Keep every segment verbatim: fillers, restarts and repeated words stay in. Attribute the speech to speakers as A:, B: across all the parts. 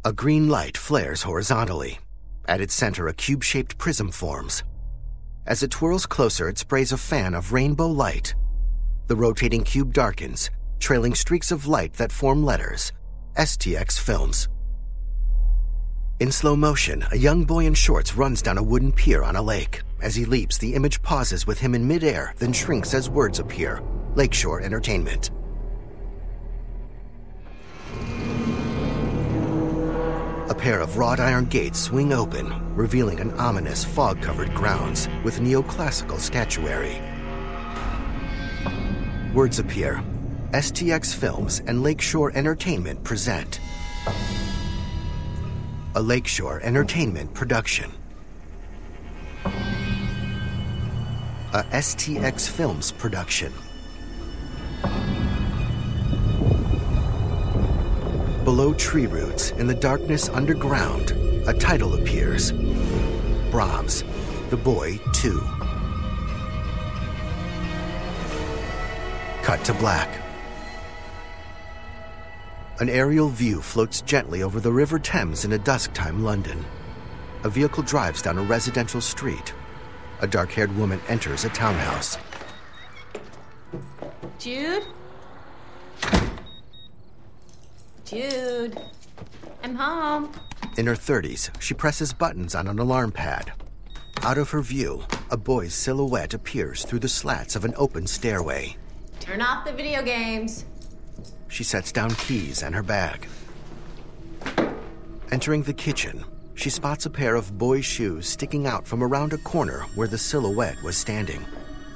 A: A green light flares horizontally. At its center, a cube-shaped prism forms. As it twirls closer, it sprays a fan of rainbow light. The rotating cube darkens, trailing streaks of light that form letters. S T X Films. In slow motion, a young boy in shorts runs down a wooden pier on a lake. As he leaps, the image pauses with him in midair, then shrinks as words appear. Lakeshore Entertainment. A pair of wrought iron gates swing open, revealing an ominous fog-covered grounds with neoclassical statuary. Words appear. S T X Films and Lakeshore Entertainment present a Lakeshore Entertainment production. A S T X Films production. Below tree roots, in the darkness underground, a title appears. Brahms, The Boy two. Cut to black. An aerial view floats gently over the River Thames in a dusk-time London. A vehicle drives down a residential street. A dark-haired woman enters a townhouse.
B: Jude? Jude? I'm home.
A: In her thirties, she presses buttons on an alarm pad. Out of her view, a boy's silhouette appears through the slats of an open stairway.
B: Turn off the video games.
A: She sets down keys and her bag. Entering the kitchen, she spots a pair of boy shoes sticking out from around a corner where the silhouette was standing.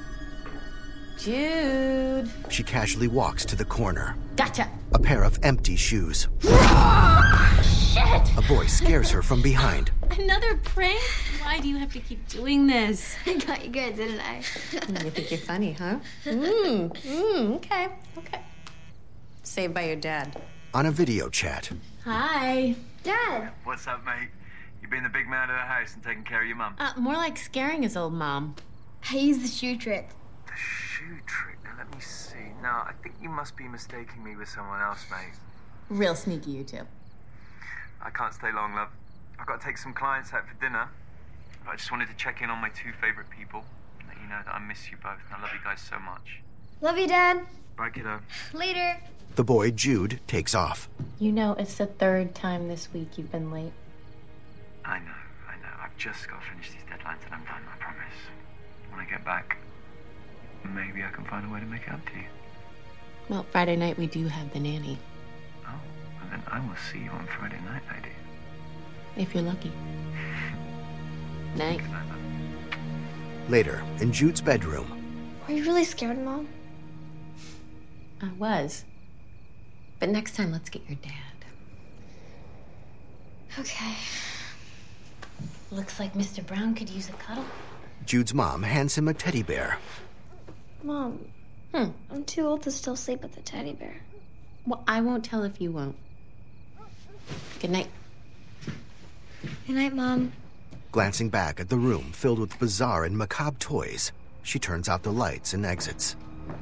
B: Jude.
A: She casually walks to the corner.
B: Gotcha.
A: A pair of empty shoes.
B: Shit!
A: A boy scares her from behind.
B: Another prank? Why do you have to keep doing this?
C: I got you good, didn't I?
B: You think you're funny, huh? Mmm. Mmm. Okay. Okay. Saved by your dad.
A: On a video chat.
B: Hi.
C: Dad.
D: What's up, mate? You being the big man of the house and taking care of your mum?
B: Uh, more like scaring his old mom.
C: I used the shoe trick.
D: The shoe trick? Now, let me see. No, I think you must be mistaking me with someone else, mate.
B: Real sneaky, you two.
D: I can't stay long, love. I've got to take some clients out for dinner. But I just wanted to check in on my two favorite people and let you know that I miss you both and I love you guys so much.
C: Love you, Dad.
D: Bye, kiddo.
C: Later.
A: The boy, Jude, takes off.
B: You know, it's the third time this week you've been late.
D: I know, I know. I've just got to finish these deadlines and I'm done, I promise. When I get back, maybe I can find a way to make it up to you.
B: Well, Friday night we do have the nanny.
D: Oh, well then I will see you on Friday night, lady.
B: If you're lucky. Night.
A: Later, in Jude's bedroom.
C: Are you really scared, Mom?
B: I was. But next time, let's get your dad.
C: Okay. Looks like Mister Brown could use a cuddle.
A: Jude's mom hands him a teddy bear.
C: Mom,
B: Hmm.
C: I'm too old to still sleep with a teddy bear.
B: Well, I won't tell if you won't. Good night.
C: Good night, Mom.
A: Glancing back at the room filled with bizarre and macabre toys, she turns out the lights and exits.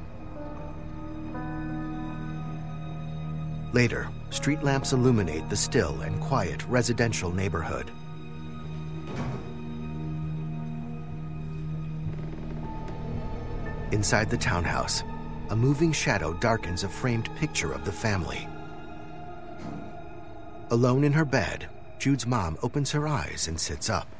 A: Later, street lamps illuminate the still and quiet residential neighborhood. Inside the townhouse, a moving shadow darkens a framed picture of the family. Alone in her bed, Jude's mom opens her eyes and sits up.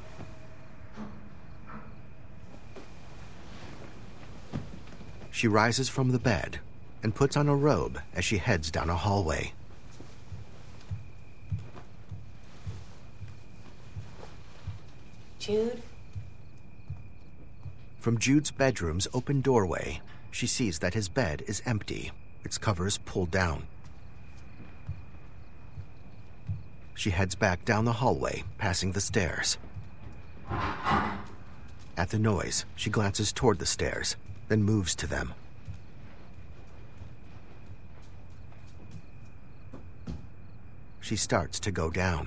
A: She rises from the bed and puts on a robe as she heads down a hallway.
B: Jude?
A: From Jude's bedroom's open doorway, she sees that his bed is empty, its covers pulled down. She heads back down the hallway, passing the stairs. At the noise, she glances toward the stairs, then moves to them. She starts to go down.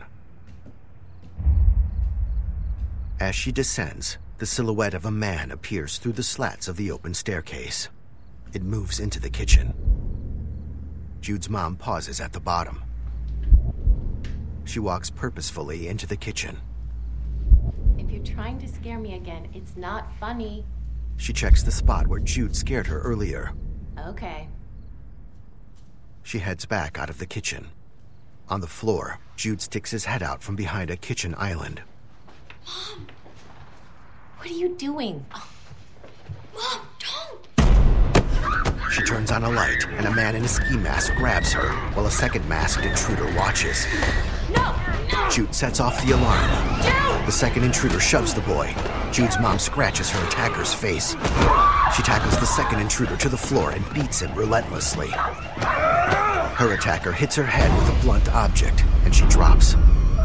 A: As she descends, the silhouette of a man appears through the slats of the open staircase. It moves into the kitchen. Jude's mom pauses at the bottom. She walks purposefully into the kitchen.
E: If you're trying to scare me again, it's not funny.
A: She checks the spot where Jude scared her earlier.
E: Okay.
A: She heads back out of the kitchen. On the floor, Jude sticks his head out from behind a kitchen island.
E: Mom! What are you doing? Oh. Mom, don't!
A: She turns on a light, and a man in a ski mask grabs her, while a second masked intruder watches.
E: No! No!
A: Jude sets off the alarm.
E: Jude!
A: The second intruder shoves the boy. Jude's mom scratches her attacker's face. She tackles the second intruder to the floor and beats him relentlessly. Her attacker hits her head with a blunt object, and she drops.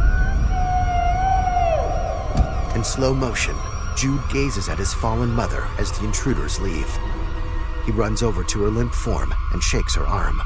A: In slow motion, Jude gazes at his fallen mother as the intruders leave. He runs over to her limp form and shakes her arm.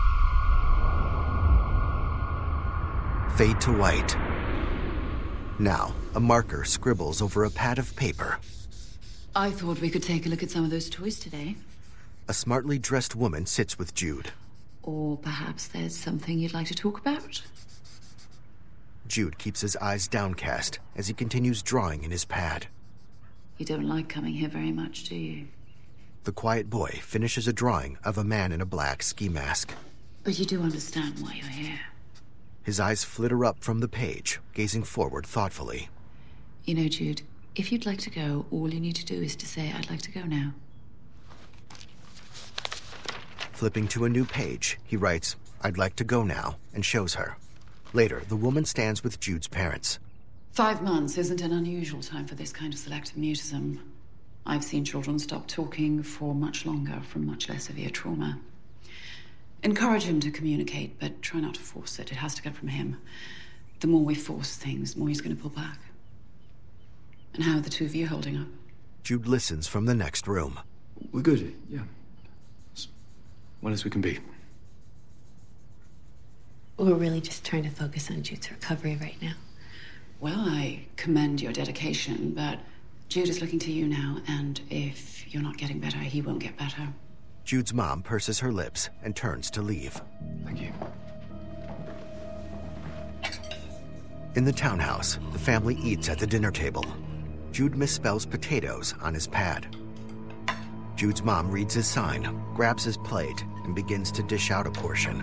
A: Fade to white. Now, a marker scribbles over a pad of paper.
F: I thought we could take a look at some of those toys today.
A: A smartly dressed woman sits with Jude.
F: Or perhaps there's something you'd like to talk about?
A: Jude keeps his eyes downcast as he continues drawing in his pad.
F: You don't like coming here very much, do you?
A: The quiet boy finishes a drawing of a man in a black ski mask.
F: But you do understand why you're here.
A: His eyes flitter up from the page, gazing forward thoughtfully.
F: You know, Jude, if you'd like to go, all you need to do is to say, I'd like to go now.
A: Flipping to a new page, he writes, I'd like to go now, and shows her. Later, the woman stands with Jude's parents.
F: Five months isn't an unusual time for this kind of selective mutism. I've seen children stop talking for much longer from much less severe trauma. Encourage him to communicate, but try not to force it. It has to come from him. The more we force things, the more he's going to pull back. And how are the two of you holding up?
A: Jude listens from the next room.
G: We're good, yeah. As well as we can be.
B: We're really just trying to focus on Jude's recovery right now.
F: Well, I commend your dedication, but Jude is looking to you now, and if you're not getting better, he won't get better.
A: Jude's mom purses her lips and turns to leave.
G: Thank you.
A: In the townhouse, the family eats at the dinner table. Jude misspells potatoes on his pad. Jude's mom reads his sign, grabs his plate, and begins to dish out a portion.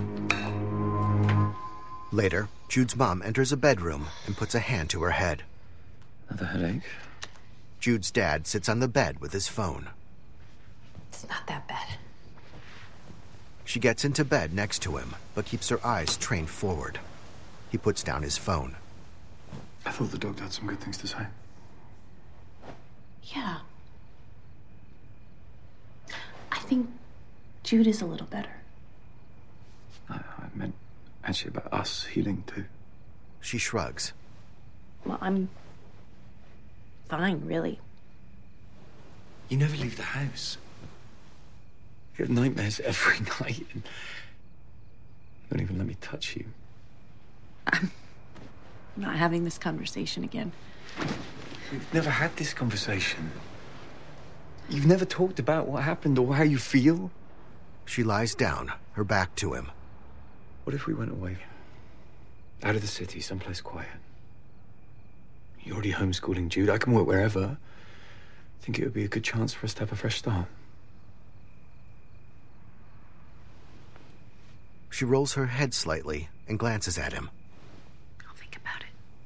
A: Later, Jude's mom enters a bedroom and puts a hand to her head.
G: Another headache?
A: Jude's dad sits on the bed with his phone.
B: It's not that bad.
A: She gets into bed next to him, but keeps her eyes trained forward. He puts down his phone.
G: I thought the doctor had some good things to say.
E: Yeah. I think Jude is a little better.
G: I, I meant actually about us healing too.
A: She shrugs.
E: Well, I'm fine, really.
G: You never leave the house. You have nightmares every night, and you don't even let me touch you.
E: I'm not having this conversation again.
G: We've never had this conversation. You've never talked about what happened or how you feel.
A: She lies down, her back to him.
G: What if we went away? Out of the city, someplace quiet. You're already homeschooling Jude. I can work wherever. I think it would be a good chance for us to have a fresh start.
A: She rolls her head slightly and glances at him.
E: I'll think about it.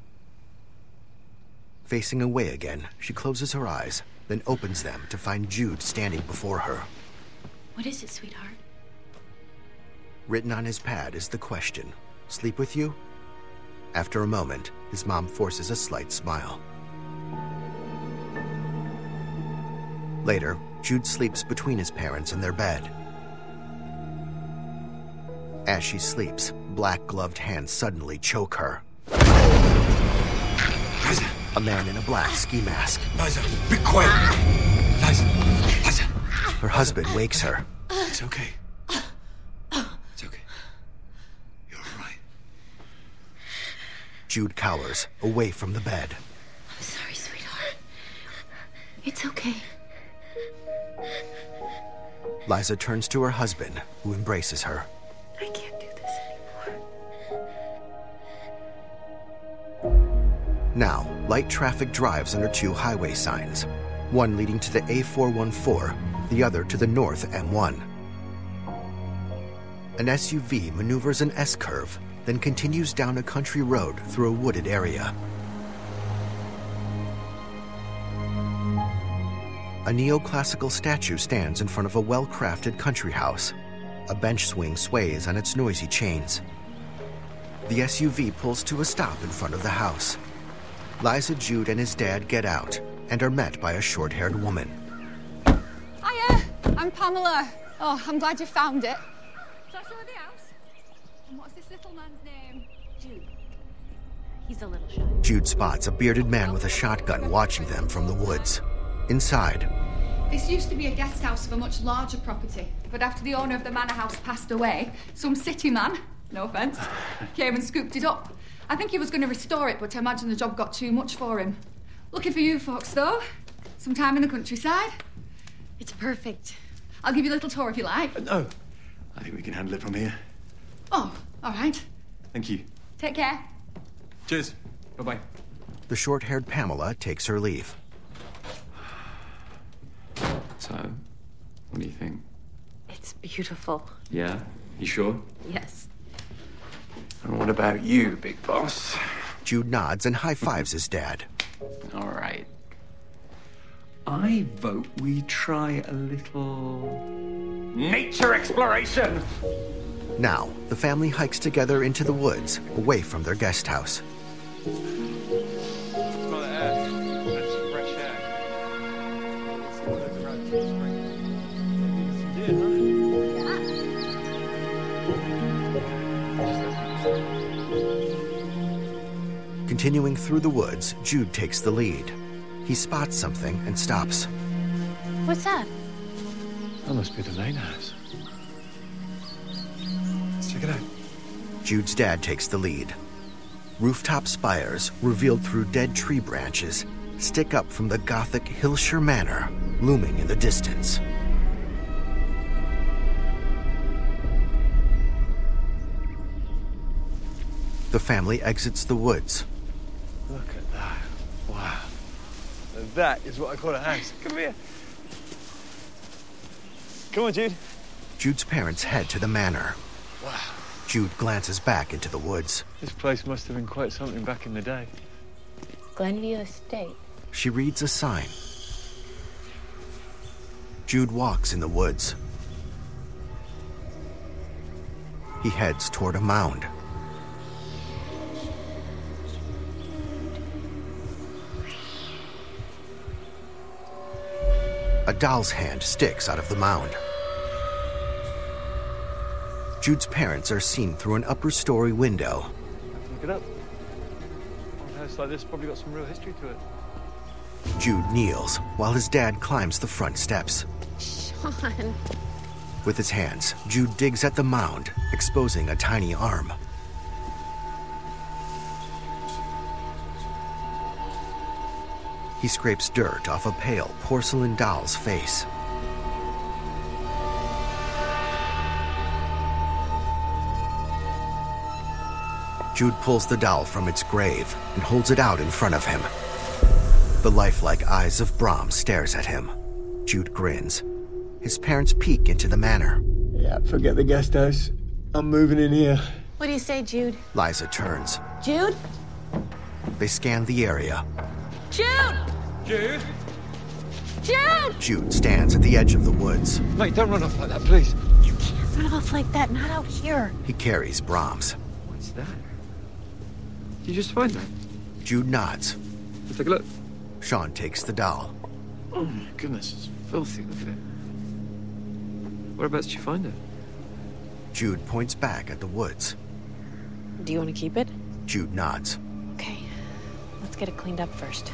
A: Facing away again, she closes her eyes, then opens them to find Jude standing before her.
E: What is it, sweetheart?
A: Written on his pad is the question, sleep with you? After a moment, his mom forces a slight smile. Later, Jude sleeps between his parents in their bed. As she sleeps, black-gloved hands suddenly choke her.
G: Liza!
A: A man in a black ski mask.
G: Liza, be quiet! Liza! Liza!
A: Her husband wakes her.
G: It's okay. It's okay. You're all right.
A: Jude cowers, away from the bed.
E: I'm sorry, sweetheart. It's okay.
A: Liza turns to her husband, who embraces her.
E: I can't do this anymore.
A: Now, light traffic drives under two highway signs, one leading to the A four one four, the other to the north M one. An S U V maneuvers an S-curve, then continues down a country road through a wooded area. A neoclassical statue stands in front of a well-crafted country house. A bench swing sways on its noisy chains. The S U V pulls to a stop in front of the house. Liza, Jude, and his dad get out and are met by a short-haired woman.
H: Hiya, I'm Pamela. Oh, I'm glad you found it. Shall I show her the house? And what's this little man's name?
E: Jude. He's a little shy.
A: Jude spots a bearded man with a shotgun watching them from the woods. Inside,
H: This used to be a guest house of a much larger property, but after the owner of the manor house passed away, some city man, no offence, came and scooped it up. I think he was going to restore it, but I imagine the job got too much for him. Looking for you folks, though. Some time in the countryside.
E: It's perfect.
H: I'll give you a little tour if you like.
G: Uh, no. I think we can handle it from here.
H: Oh, all right.
G: Thank you.
H: Take care.
G: Cheers. Bye-bye.
A: the short-haired Pamela takes her leave.
G: So, what do you think?
E: It's beautiful.
G: Yeah? You sure?
E: Yes.
G: And what about you, big boss?
A: Jude nods and high-fives his dad.
G: All right. I vote we try a little nature exploration.
A: Now, the family hikes together into the woods, away from their guest house.
D: Smell the air. That's some fresh air. It's all those around the spring. Maybe some deer, huh?
A: Continuing through the woods, Jude takes the lead. He spots something and stops.
E: What's that?
G: That must be the main house. Let's check it out.
A: Jude's dad takes the lead. Rooftop spires, revealed through dead tree branches, stick up from the Gothic Hillshire Manor, looming in the distance. The family exits the woods.
D: Look at that. Wow. And that is what I call a house. Come here. Come on, Jude.
A: Jude's parents head to the manor.
D: Wow.
A: Jude glances back into the woods.
D: This place must have been quite something back in the day.
E: Glenview Estate.
A: She reads a sign. Jude walks in the woods. He heads toward a mound. A doll's hand sticks out of the mound. Jude's parents are seen through an upper story window.
D: Look it up. Old house like this probably got some real history to it.
A: Jude kneels while his dad climbs the front steps.
E: Sean.
A: With his hands, Jude digs at the mound, exposing a tiny arm. He scrapes dirt off a pale porcelain doll's face. Jude pulls the doll from its grave and holds it out in front of him. The lifelike eyes of Bram stares at him. Jude grins. His parents peek into the manor.
D: Yeah, forget the guest house. I'm moving in here.
E: What do you say, Jude?
A: Liza turns.
E: Jude?
A: They scan the area.
E: Jude!
D: Jude?
E: Jude!
A: Jude stands at the edge of the woods.
D: Mate, don't run off like that, please.
E: You can't run off like that, not out here.
A: He carries Brahms.
G: What's that? Did you just find that?
A: Jude nods.
G: Let's take a look.
A: Sean takes the doll.
G: Oh my goodness, it's filthy. Look at it. Whereabouts did you find it?
A: Jude points back at the woods.
E: Do you want to keep it?
A: Jude nods.
E: Okay. Let's get it cleaned up first.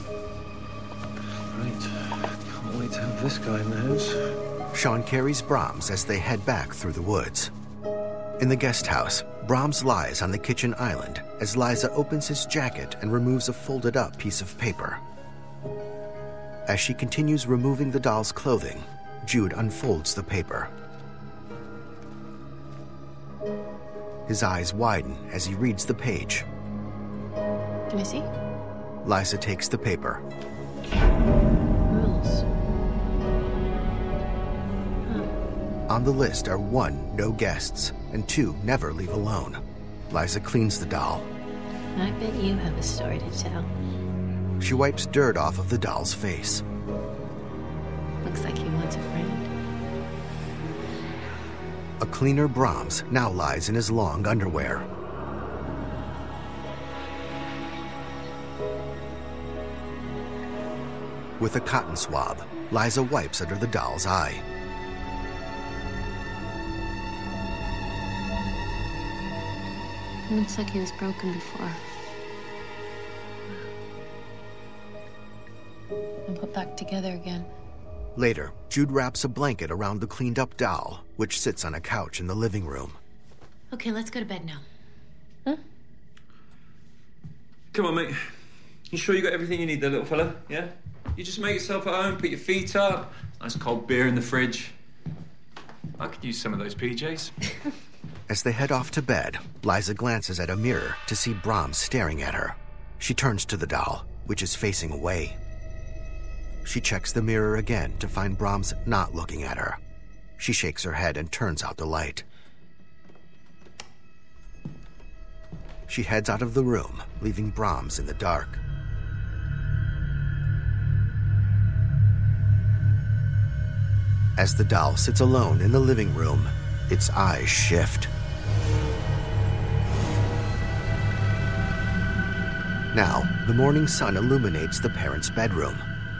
D: Right. Can't wait to have this guy in the house.
A: Sean carries Brahms as they head back through the woods. In the guest house, Brahms lies on the kitchen island as Liza opens his jacket and removes a folded-up piece of paper. As she continues removing the doll's clothing, Jude unfolds the paper. His eyes widen as he reads the page.
E: Can I see?
A: Liza takes the paper.
E: Rules.
A: On the list are one, no guests, and two, never leave alone. Liza cleans the doll.
E: I bet you have a story to tell.
A: She wipes dirt off of the doll's face.
E: Looks like he wants a friend.
A: A cleaner Brahms now lies in his long underwear. With a cotton swab, Liza wipes under the doll's eye.
E: Looks like he was broken before. And put back together again.
A: Later, Jude wraps a blanket around the cleaned-up doll, which sits on a couch in the living room.
E: Okay, let's go to bed now.
D: Huh? Come on, mate. You sure you got everything you need there, little fella? Yeah? You just make yourself at home, put your feet up. Nice cold beer in the fridge. I could use some of those P Js.
A: As they head off to bed, Liza glances at a mirror to see Brahms staring at her. She turns to the doll, which is facing away. She checks the mirror again to find Brahms not looking at her. She shakes her head and turns out the light. She heads out of the room, leaving Brahms in the dark. As the doll sits alone in the living room, its eyes shift. Now, the morning sun illuminates the parents' bedroom.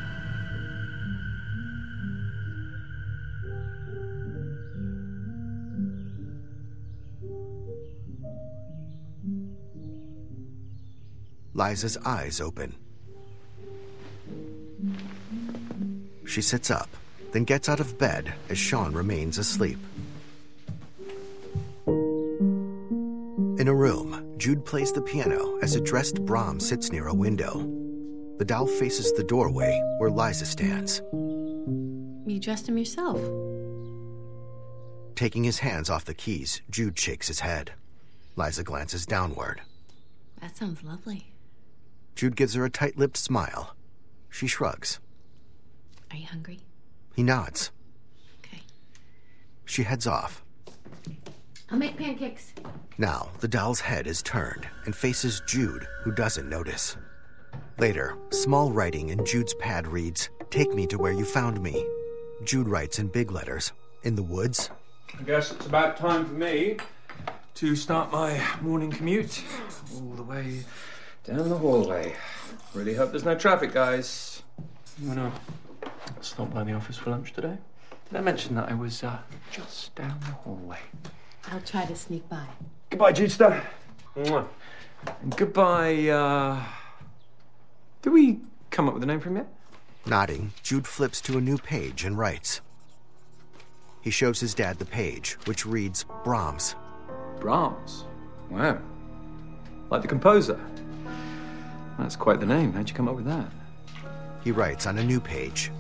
A: Liza's eyes open. She sits up, then gets out of bed as Sean remains asleep. In a room, Jude plays the piano as a dressed Brahms sits near a window. The doll faces the doorway where Liza stands.
E: You dressed him yourself.
A: Taking his hands off the keys, Jude shakes his head. Liza glances downward.
E: That sounds lovely.
A: Jude gives her a tight-lipped smile. She shrugs.
E: Are you hungry?
A: He nods.
E: Okay.
A: She heads off.
E: I'll make pancakes.
A: Now, the doll's head is turned and faces Jude, who doesn't notice. Later, small writing in Jude's pad reads, "Take me to where you found me." Jude writes in big letters, "In the woods."
D: I guess it's about time for me to start my morning commute. All the way down the hallway. Really hope there's no traffic, guys. You wanna stop by the office for lunch today? Did I mention that I was uh, just down the hallway?
E: I'll try to sneak by.
D: Goodbye, Judester. Mwah. And goodbye, uh... Did we come up with a name for him yet?
A: Nodding, Jude flips to a new page and writes. He shows his dad the page, which reads Brahms.
D: Brahms? Wow. Like the composer? That's quite the name. How'd you come up with that?
A: He writes on a new page.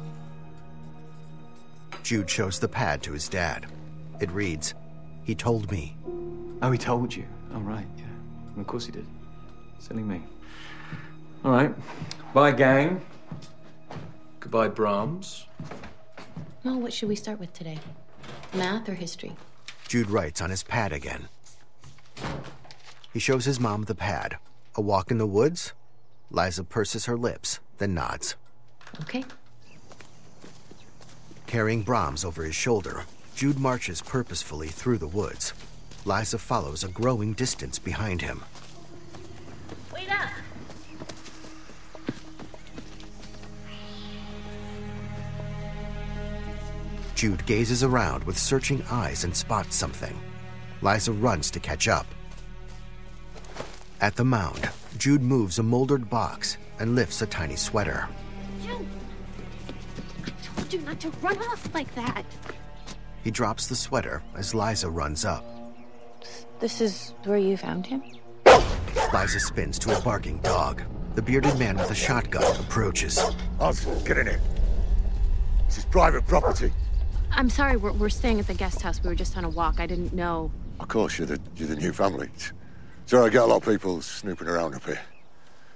A: Jude shows the pad to his dad. It reads, "He told me."
D: Oh, he told you? Oh, right, yeah. Well, of course he did. Silly me. All right. Bye, gang. Goodbye, Brahms.
E: Well, what should we start with today? Math or history?
A: Jude writes on his pad again. He shows his mom the pad. A walk in the woods? Liza purses her lips, then nods.
E: Okay.
A: Carrying Brahms over his shoulder, Jude marches purposefully through the woods. Liza follows a growing distance behind him.
E: Wait up!
A: Jude gazes around with searching eyes and spots something. Liza runs to catch up. At the mound, Jude moves a moldered box and lifts a tiny sweater.
C: Jude! I told you not to run off like that.
A: He drops the sweater as Liza runs up.
C: This is where you found him?
A: Liza spins to a barking dog. The bearded man with a shotgun approaches.
I: Oz, get in here. This is private property.
J: I'm sorry, we're, we're staying at the guest house. We were just on a walk. I didn't know.
I: Of course, you're the, you're the new family. So I get a lot of people snooping around up here.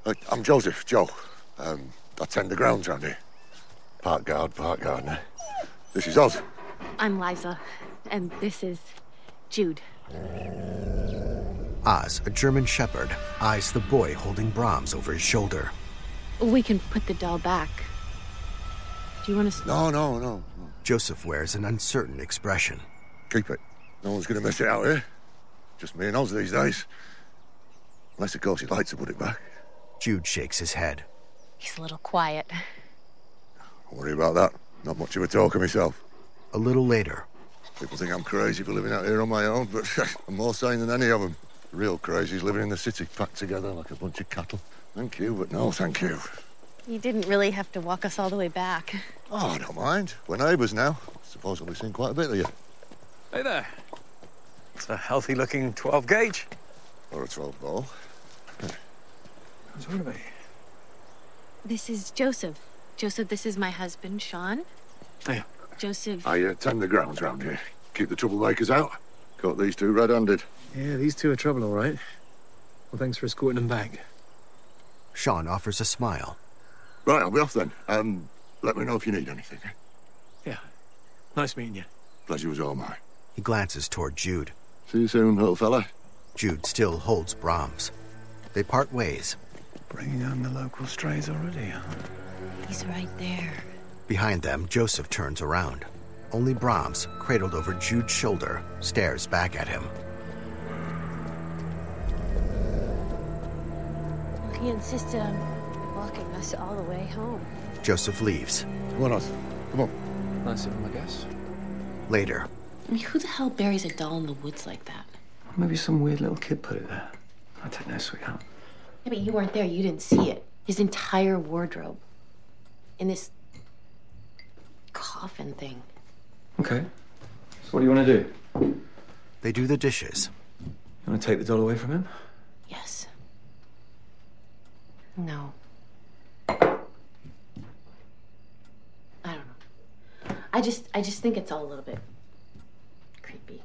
I: Uh, I'm Joseph, Joe. Um, I tend the grounds around here. Park guard, park gardener. This is Oz.
J: I'm Liza, and this is Jude.
A: Oz, a German shepherd, eyes the boy holding Brahms over his shoulder.
J: We can put the doll back. Do you want to...
I: No, no, no, no.
A: Joseph wears an uncertain expression.
I: Keep it. No one's going to mess it out here. Just me and Oz these days. Unless, of course, he'd like to put it back.
A: Jude shakes his head.
J: He's a little quiet.
I: Don't worry about that. Not much of a talker myself.
A: A little later.
I: People think I'm crazy for living out here on my own, but I'm more sane than any of them. The real crazy's living in the city, packed together like a bunch of cattle. Thank you, but no thank you.
J: You didn't really have to walk us all the way back.
I: Oh, I don't mind. We're neighbours now. Suppose we've seen quite a bit of you.
G: Hey there. It's a healthy-looking twelve gauge.
I: Or a twelve ball.
G: What's wrong with me?
J: This is Joseph. Joseph, this is my husband, Sean.
G: Hey.
J: Joseph...
I: I uh, tend the grounds round here. Keep the troublemakers out. Caught these two red-handed.
G: Yeah, these two are trouble, all right. Well, thanks for escorting them back.
A: Sean offers a smile.
I: Right, I'll be off then. Um, let me know if you need anything.
G: Yeah. Nice meeting you.
I: Pleasure was all mine.
A: He glances toward Jude.
I: See you soon, little fella.
A: Jude still holds Brahms. They part ways.
G: Bringing on the local strays already, huh?
J: He's right there.
A: Behind them, Joseph turns around. Only Brahms, cradled over Jude's shoulder, stares back at him.
J: He insisted on walking us all the way home.
A: Joseph leaves.
I: Come on, Oz. Come on.
G: Nice of him, I guess.
A: Later.
E: I mean, who the hell buries a doll in the woods like that?
G: Maybe some weird little kid put it there. I don't know, sweetheart.
E: Yeah, but you weren't there. You didn't see it. His entire wardrobe. In this... coffin thing.
G: Okay. So what do you want to do?
A: They do the dishes.
G: You want to take the doll away from him?
E: Yes. No. I don't know. I just, I just think it's all a little bit creepy.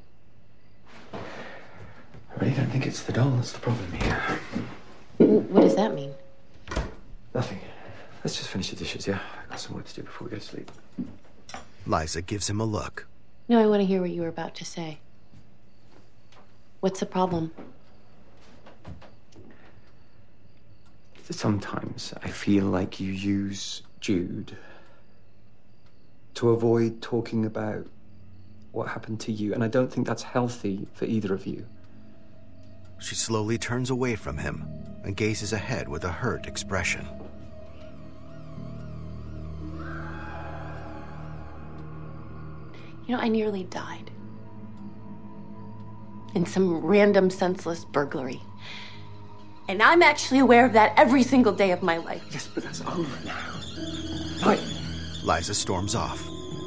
G: I really don't think it's the doll that's the problem here.
E: W- what does that mean?
G: Nothing. Let's just finish the dishes, yeah? I've got some work to do before we go to sleep.
A: Liza gives him a look.
E: No, I want to hear what you were about to say. What's the problem?
G: Sometimes I feel like you use Jude to avoid talking about what happened to you, and I don't think that's healthy for either of you.
A: She slowly turns away from him and gazes ahead with a hurt expression.
E: You know, I nearly died. In some random, senseless burglary. And I'm actually aware of that every single day of my life.
G: Yes, but that's over now. Right.
A: Liza storms off.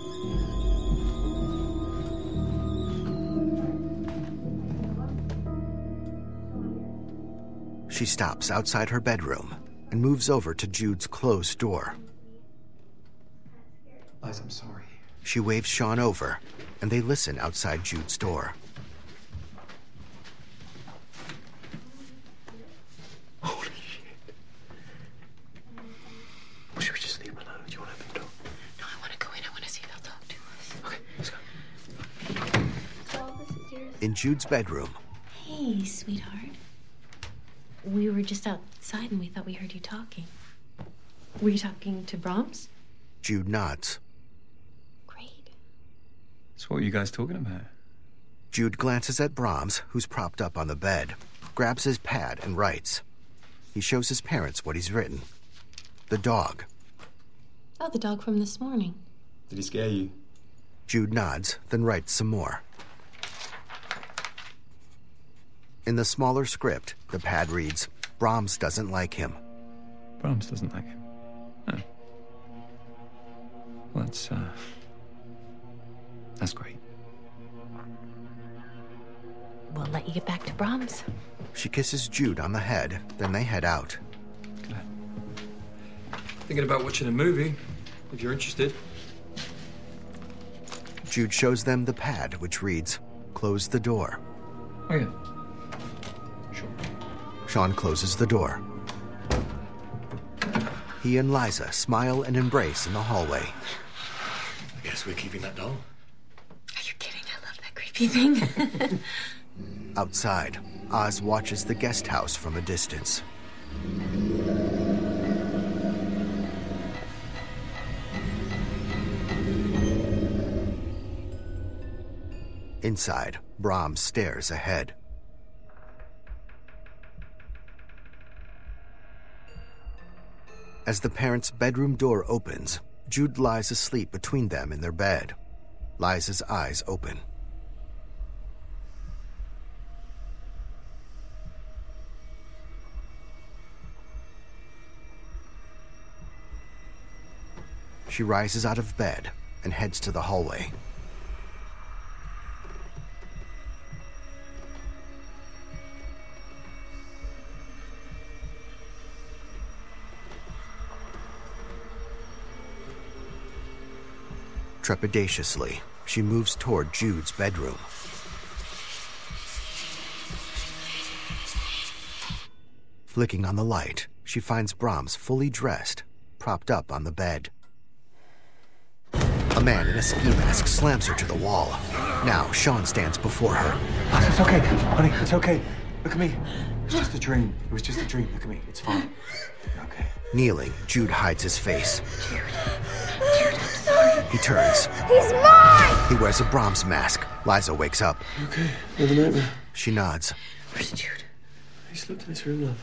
A: She stops outside her bedroom and moves over to Jude's closed door.
G: Liza, I'm sorry.
A: She waves Sean over, and they listen outside Jude's door.
G: Holy shit. Well, should we just leave him alone? Do you want to open the door?
E: No, I want to go in. I want to see if they'll talk to us.
G: Okay, let's go.
A: In Jude's bedroom,
E: Hey, sweetheart. We were just outside and we thought we heard you talking. Were you talking to Brahms?
A: Jude nods.
E: Great.
G: So what are you guys talking about?
A: Jude glances at Brahms, who's propped up on the bed, grabs his pad and writes. He shows his parents what he's written. The dog.
E: Oh, the dog from this morning.
G: Did he scare you?
A: Jude nods, then writes some more. In the smaller script, the pad reads, Brahms doesn't like him.
G: Brahms doesn't like him. Oh. Well, that's, uh... that's great.
E: We'll let you get back to Brahms.
A: She kisses Jude on the head, then they head out.
D: Thinking about watching a movie, if you're interested.
A: Jude shows them the pad, which reads, Close the door.
D: Oh, yeah. Sure.
A: Sean closes the door. He and Liza smile and embrace in the hallway.
I: I guess we're keeping that doll.
E: Are you kidding? I love that creepy thing.
A: Outside, Oz watches the guest house from a distance. Inside, Brahms stares ahead. As the parents' bedroom door opens, Jude lies asleep between them in their bed. Liza's eyes open. She rises out of bed and heads to the hallway. Trepidatiously, she moves toward Jude's bedroom. Flicking on the light, she finds Brahms fully dressed, propped up on the bed. A man in a ski mask slams her to the wall. Now, Sean stands before her.
G: It's okay, honey, it's okay. Look at me. It's just a dream. It was just a dream. Look at me. It's fine. You're okay.
A: Kneeling, Jude hides his face.
C: Jude. Jude, I'm sorry.
A: He turns.
C: He's mine!
A: He wears a Brahms mask. Liza wakes up.
G: You okay? Another nightmare?
A: She nods.
C: Where's Jude?
G: He slept in this room, love.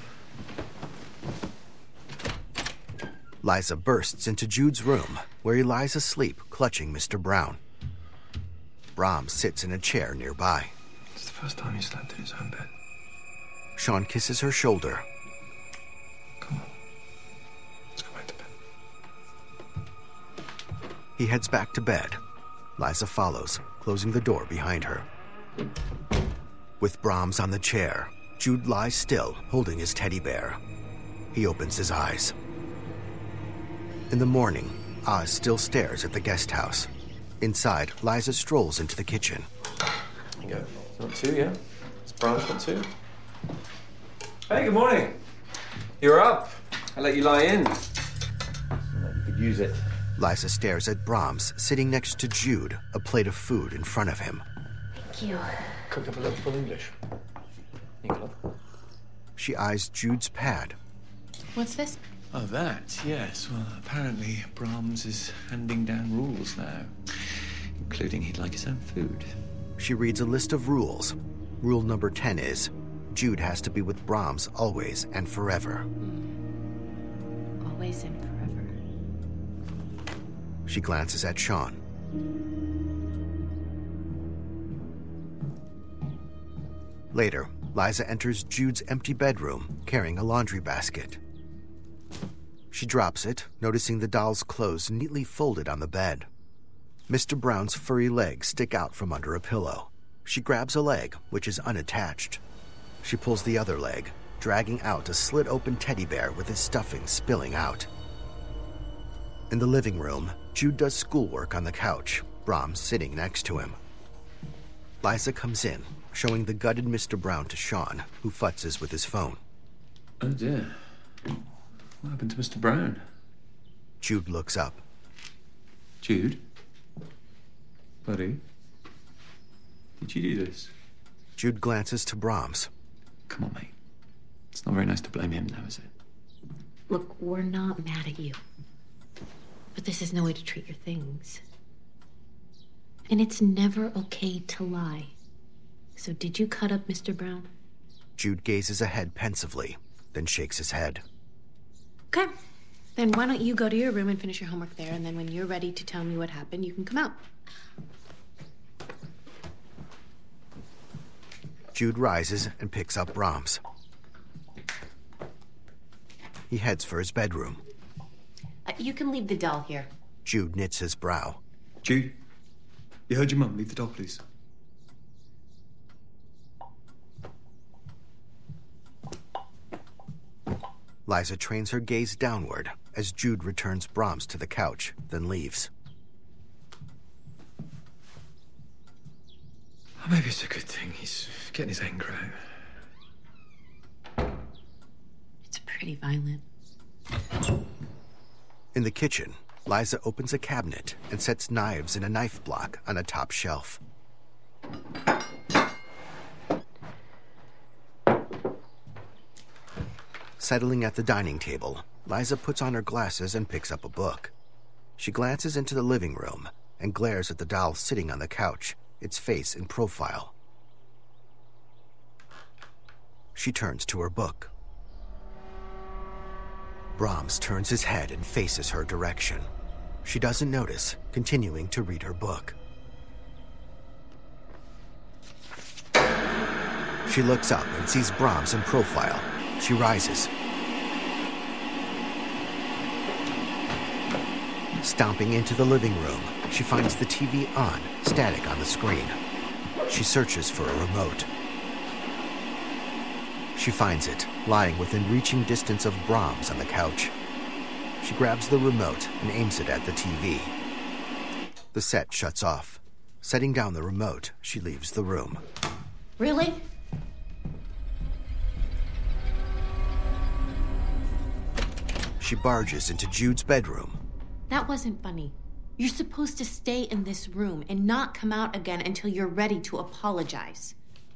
A: Liza bursts into Jude's room, where he lies asleep, clutching Mister Brown. Brahms sits in a chair nearby.
G: It's the first time he slept in his own bed.
A: Sean kisses her shoulder.
G: Come on. Let's go back to bed.
A: He heads back to bed. Liza follows, closing the door behind her. With Brahms on the chair, Jude lies still, holding his teddy bear. He opens his eyes. In the morning, Oz still stares at the guest house. Inside, Liza strolls into the kitchen.
D: There you go. Not two, yeah? It's Brahms, not two. Hey, good morning. You're up. I let you lie in. You could use it.
A: Liza stares at Brahms, sitting next to Jude, a plate of food in front of him.
E: Thank you.
G: Cooked up a lot full English. You got it?
A: She eyes Jude's pad.
E: What's this?
G: Oh, that, yes. Well, apparently Brahms is handing down rules now, including he'd like his own food.
A: She reads a list of rules. Rule number ten is, Jude has to be with Brahms always and forever.
E: Always and forever.
A: She glances at Sean. Later, Liza enters Jude's empty bedroom, carrying a laundry basket. She drops it, noticing the doll's clothes neatly folded on the bed. Mister Brown's furry legs stick out from under a pillow. She grabs a leg, which is unattached. She pulls the other leg, dragging out a slit-open teddy bear with his stuffing spilling out. In the living room, Jude does schoolwork on the couch, Brahms sitting next to him. Liza comes in, showing the gutted Mister Brown to Sean, who futzes with his phone.
G: Oh, dear. What happened to Mister Brown?
A: Jude looks up.
G: Jude? Buddy? Did you do this?
A: Jude glances to Brahms.
G: Come on, mate. It's not very nice to blame him now, is it?
E: Look, we're not mad at you. But this is no way to treat your things. And it's never okay to lie. So did you cut up Mister Brown?
A: Jude gazes ahead pensively, then shakes his head.
E: Okay. Then why don't you go to your room and finish your homework there, and then when you're ready to tell me what happened, you can come out.
A: Jude rises and picks up Brahms. He heads for his bedroom.
E: Uh, you can leave the doll here.
A: Jude knits his brow.
G: Jude, you heard your mum. Leave the doll, please.
A: Liza trains her gaze downward as Jude returns Brahms to the couch, then leaves.
G: Oh, maybe it's a good thing he's getting his anger out.
E: It's pretty violent.
A: In the kitchen, Liza opens a cabinet and sets knives in a knife block on a top shelf. Settling at the dining table, Liza puts on her glasses and picks up a book. She glances into the living room and glares at the doll sitting on the couch, its face in profile. She turns to her book. Brahms turns his head and faces her direction. She doesn't notice, continuing to read her book. She looks up and sees Brahms in profile. She rises. Stomping into the living room, she finds the T V on, static on the screen. She searches for a remote. She finds it, lying within reaching distance of Brahms on the couch. She grabs the remote and aims it at the T V. The set shuts off. Setting down the remote, she leaves the room.
E: Really?
A: She barges into Jude's bedroom.
E: That wasn't funny. You're supposed to stay in this room and not come out again until you're ready to apologize.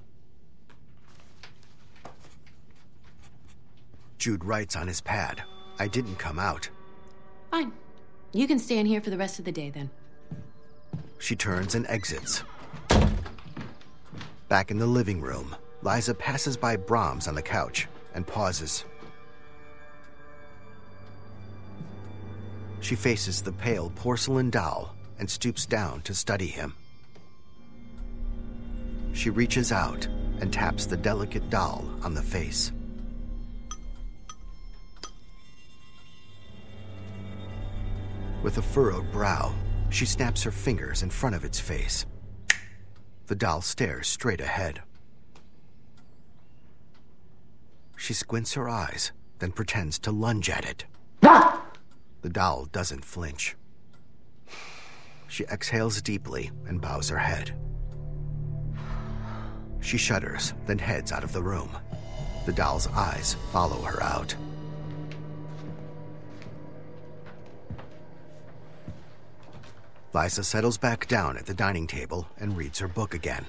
A: Jude writes on his pad, "I didn't come out."
E: Fine. You can stay in here for the rest of the day, then.
A: She turns and exits. Back in the living room, Liza passes by Brahms on the couch and pauses. She faces the pale porcelain doll and stoops down to study him. She reaches out and taps the delicate doll on the face. With a furrowed brow, she snaps her fingers in front of its face. The doll stares straight ahead. She squints her eyes, then pretends to lunge at it. The doll doesn't flinch. She exhales deeply and bows her head. She shudders, then heads out of the room. The doll's eyes follow her out. Liza settles back down at the dining table and reads her book again.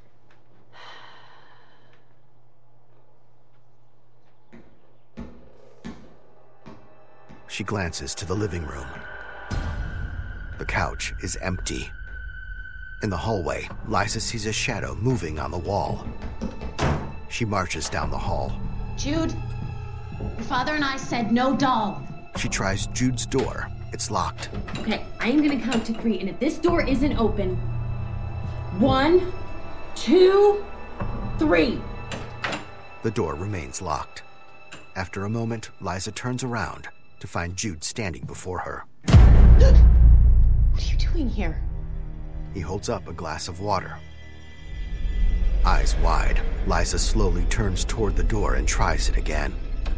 A: She glances to the living room. The couch is empty. In the hallway, Liza sees a shadow moving on the wall. She marches down the hall.
E: Jude, your father and I said no doll.
A: She tries Jude's door. It's locked.
E: Okay, I am gonna count to three, and if this door isn't open, one, two, three.
A: The door remains locked. After a moment, Liza turns around to find Jude standing before her.
E: What are you doing here?
A: He holds up a glass of water. Eyes wide, Liza slowly turns toward the door and tries it again.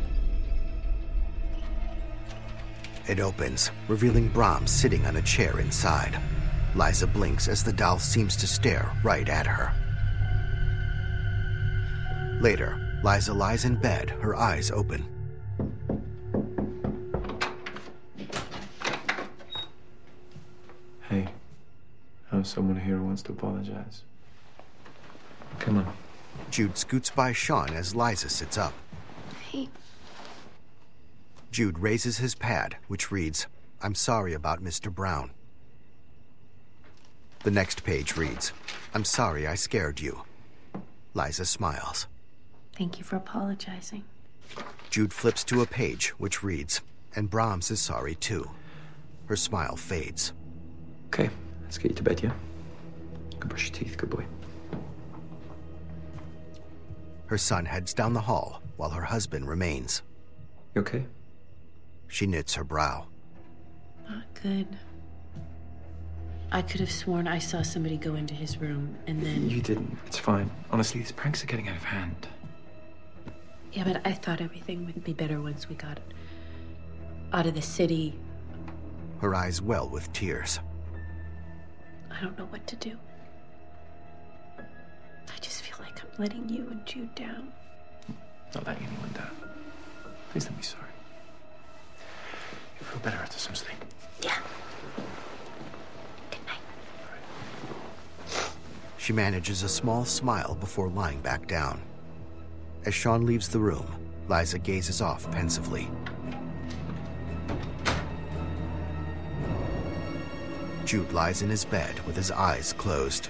A: It opens, revealing Brahms sitting on a chair inside. Liza blinks as the doll seems to stare right at her. Later, Liza lies in bed, her eyes open.
G: Hey, I have someone here who wants to apologize. Come on.
A: Jude scoots by Sean as Liza sits up.
J: Hey.
A: Jude raises his pad, which reads, "I'm sorry about Mister Brown." The next page reads, "I'm sorry I scared you." Liza smiles.
J: Thank you for apologizing.
A: Jude flips to a page, which reads, "And Brahms is sorry too." Her smile fades.
G: Okay, let's get you to bed, yeah? Go brush your teeth, good boy.
A: Her son heads down the hall while her husband remains.
G: You okay?
A: She knits her brow.
E: Not good. I could have sworn I saw somebody go into his room and then...
G: You didn't. It's fine. Honestly, these pranks are getting out of hand.
E: Yeah, but I thought everything would be better once we got out of the city.
A: Her eyes well with tears.
E: I don't know what to do. I just feel like I'm letting you and Jude down.
G: Not letting anyone down. Please don't be sorry. You'll feel Better after some sleep.
J: Yeah.
A: She manages a small smile before lying back down. As Sean leaves the room, Liza gazes off pensively. Jude lies in his bed with his eyes closed.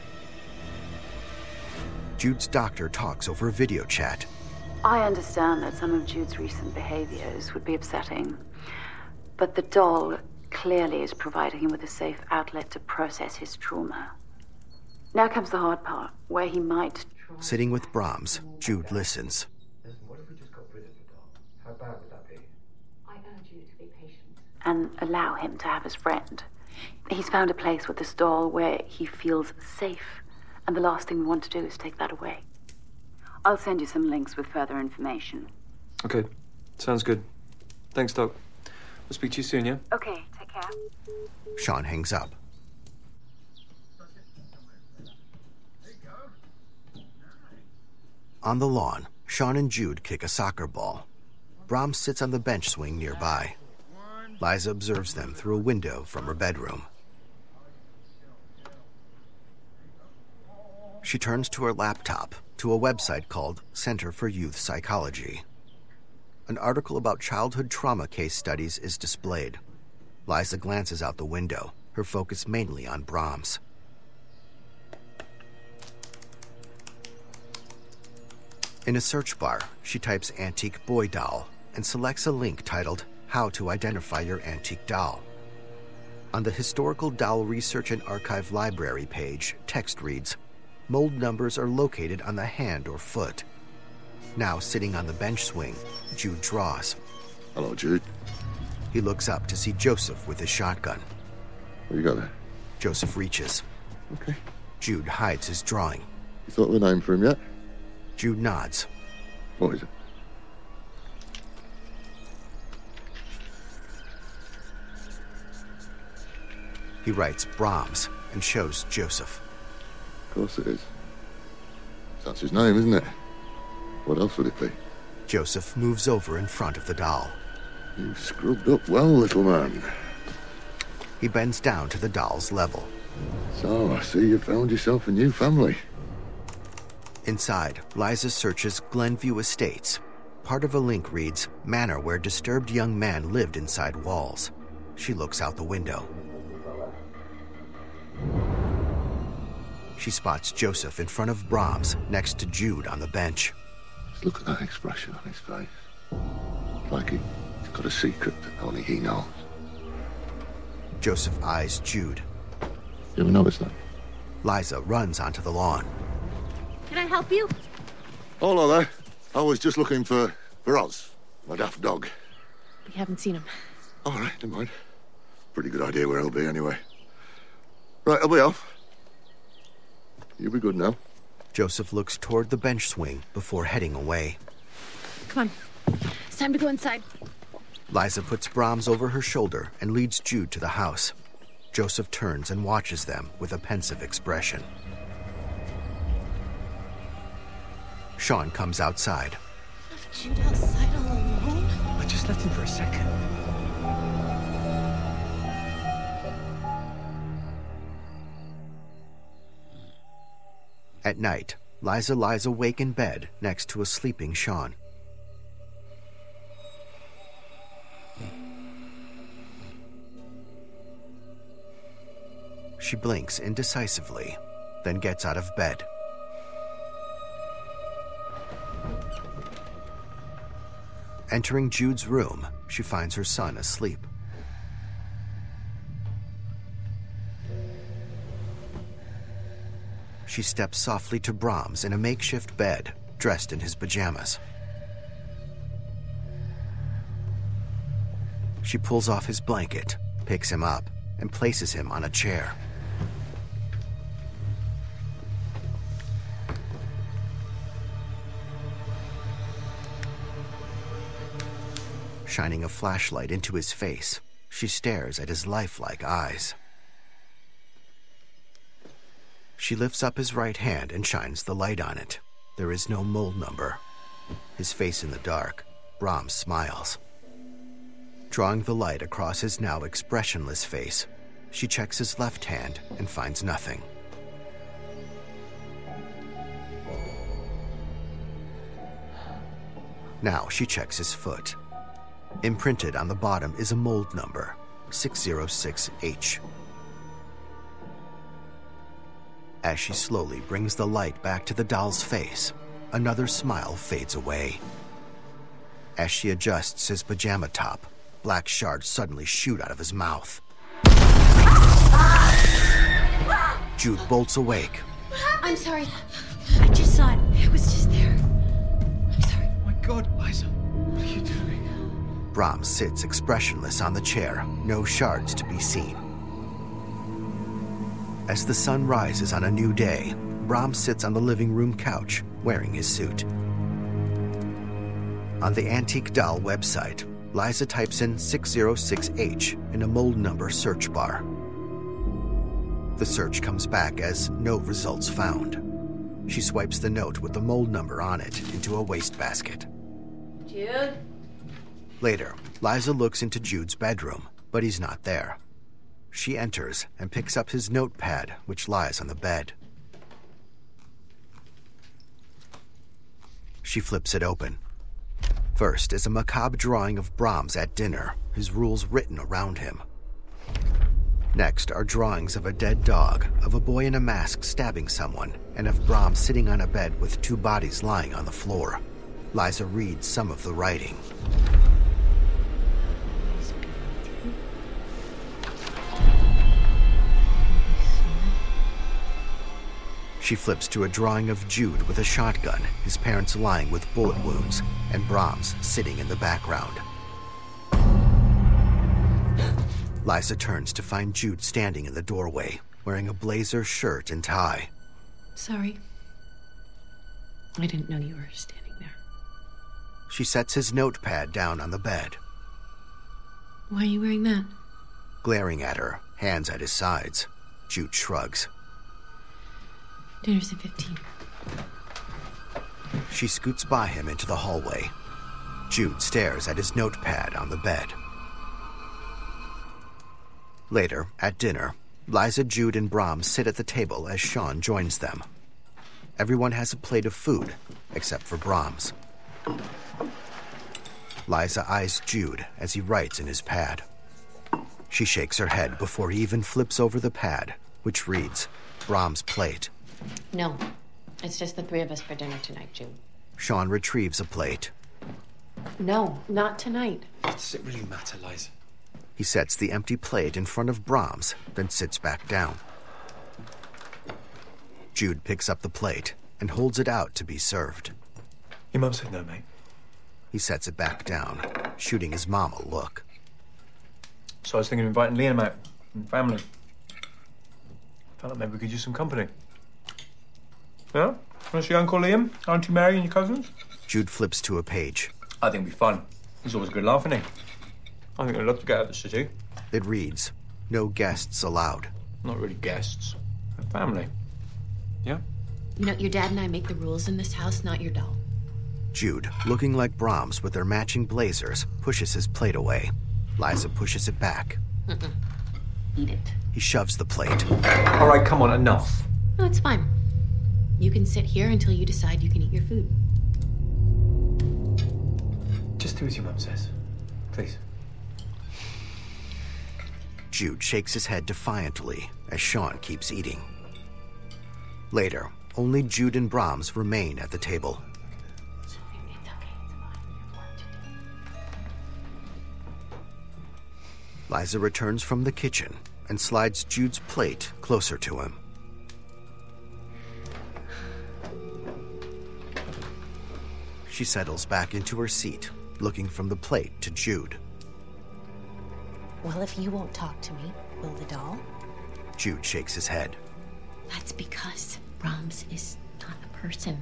A: Jude's doctor talks over video chat.
F: I understand that some of Jude's recent behaviors would be upsetting, but the doll clearly is providing him with a safe outlet to process his trauma. Now comes the hard part, where he might...
A: Sitting with Brahms, Jude listens.
G: What if we just got rid of the doll? How bad would that be?
F: I urge you to be patient. And allow him to have his friend. He's found a place with this doll where he feels safe, and the last thing we want to do is take that away. I'll send you some links with further information.
D: Okay, sounds good. Thanks, Doc. We'll speak to you soon, yeah?
F: Okay, take care.
A: Sean hangs up. On the lawn, Sean and Jude kick a soccer ball. Brahms sits on the bench swing nearby. Liza observes them through a window from her bedroom. She turns to her laptop, to a website called Center for Youth Psychology. An article about childhood trauma case studies is displayed. Liza glances out the window, her focus mainly on Brahms. In a search bar, she types antique boy doll and selects a link titled How to Identify Your Antique Doll. On the Historical Doll Research and Archive Library page, text reads, mold numbers are located on the hand or foot. Now sitting on the bench swing, Jude draws.
I: Hello, Jude.
A: He looks up to see Joseph with his shotgun.
I: What you got there?
A: Joseph reaches.
I: Okay.
A: Jude hides his drawing.
I: You thought of a name for him yet?
A: Jude nods.
I: What is it?
A: He writes Brahms and shows Joseph.
I: Of course it is. That's his name, isn't it? What else would it be?
A: Joseph moves over in front of the doll.
I: You've scrubbed up well, little man.
A: He bends down to the doll's level.
I: So, I see you found yourself a new family.
A: Inside, Liza searches Glenview Estates. Part of a link reads, Manor where disturbed young man lived inside walls. She looks out the window. She spots Joseph in front of Brahms, next to Jude on the bench.
I: Just look at that expression on his face. Like he, he's got a secret that only he knows.
A: Joseph eyes Jude.
I: You ever notice that?
A: Liza runs onto the lawn.
J: Can I help you?
I: Oh, hello there. I was just looking for, for Oz, my daft dog.
J: We haven't seen him.
I: All right, never mind. Pretty good idea where he'll be anyway. Right, I'll be off. You be good now.
A: Joseph looks toward the bench swing before heading away.
J: Come on. It's time to go inside.
A: Liza puts Brahms over her shoulder and leads Jude to the house. Joseph turns and watches them with a pensive expression. Sean comes outside.
J: Left Jude outside all alone?
G: I just left him for a second.
A: At night, Liza lies awake in bed next to a sleeping Sean. She blinks indecisively, then gets out of bed. Entering Jude's room, she finds her son asleep. She steps softly to Brahms in a makeshift bed, dressed in his pajamas. She pulls off his blanket, picks him up, and places him on a chair. Shining a flashlight into his face, she stares at his lifelike eyes. She lifts up his right hand and shines the light on it. There is no mold number. His face in the dark, Brahms smiles. Drawing the light across his now expressionless face, she checks his left hand and finds nothing. Now she checks his foot. Imprinted on the bottom is a mold number, six oh six H. As she slowly brings the light back to the doll's face, another smile fades away. As she adjusts his pajama top, black shards suddenly shoot out of his mouth. Jude bolts awake.
J: I'm sorry. I just saw it. It was just there. I'm sorry.
G: Oh my God, Liza. What are you doing?
A: Brahms sits expressionless on the chair, no shards to be seen. As the sun rises on a new day, Brahms sits on the living room couch, wearing his suit. On the Antique Doll website, Liza types in six oh six H in a mold number search bar. The search comes back as no results found. She swipes the note with the mold number on it into a wastebasket.
J: Jude?
A: Later, Liza looks into Jude's bedroom, but he's not there. She enters and picks up his notepad, which lies on the bed. She flips it open. First is a macabre drawing of Brahms at dinner, his rules written around him. Next are drawings of a dead dog, of a boy in a mask stabbing someone, and of Brahms sitting on a bed with two bodies lying on the floor. Liza reads some of the writing. She flips to a drawing of Jude with a shotgun, his parents lying with bullet wounds, and Brahms sitting in the background. Liza turns to find Jude standing in the doorway, wearing a blazer shirt and tie.
E: Sorry. I didn't know you were standing there.
A: She sets his notepad down on the bed.
E: Why are you wearing that?
A: Glaring at her, hands at his sides, Jude shrugs.
E: Dinner's at fifteen.
A: She scoots by him into the hallway. Jude stares at his notepad on the bed. Later, at dinner, Liza, Jude, and Brahms sit at the table as Sean joins them. Everyone has a plate of food, except for Brahms. Liza eyes Jude as he writes in his pad. She shakes her head before he even flips over the pad, which reads, Brahms' plate.
E: No, it's just the three of us for dinner tonight, Jude.
A: Sean retrieves a plate.
E: No, not tonight.
G: Does it really matter, Liza?
A: He sets the empty plate in front of Brahms, then sits back down. Jude picks up the plate and holds it out to be served.
G: Your mum said no, mate.
A: He sets it back down, shooting his mom a look.
D: So I was thinking of inviting Liam out and family. Felt like maybe we could use some company. Yeah? Want to see Uncle Liam, Auntie Mary, and your cousins?
A: Jude flips to a page.
D: I think it'd be fun. He's always good laughing, isn't he? I think I'd love to get out of the city.
A: It reads, no guests allowed.
D: Not really guests. Family. Yeah?
E: You know, your dad and I make the rules in this house, not your doll.
A: Jude, looking like Brahms with their matching blazers, pushes his plate away. Liza pushes it back.
E: Mm-mm. Eat it.
A: He shoves the plate.
D: All right, come on, enough.
E: No, it's fine. You can sit here until you decide you can eat your food.
G: Just do as your mum says. Please.
A: Jude shakes his head defiantly as Sean keeps eating. Later, only Jude and Brahms remain at the table. Liza returns from the kitchen and slides Jude's plate closer to him. She settles back into her seat, looking from the plate to Jude.
J: Well, if you won't talk to me, will the doll?
A: Jude shakes his head.
E: That's because Brahms is not a person.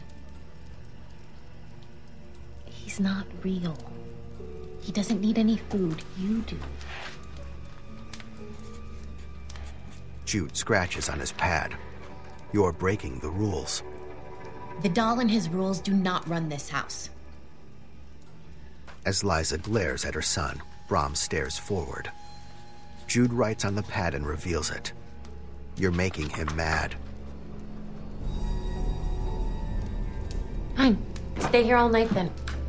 E: He's not real. He doesn't need any food. You do.
A: Jude scratches on his pad. You're breaking the rules.
J: The doll and his rules do not run this house.
A: As Liza glares at her son, Brahms stares forward. Jude writes on the pad and reveals it. You're making him mad.
E: Fine. Stay here all night then.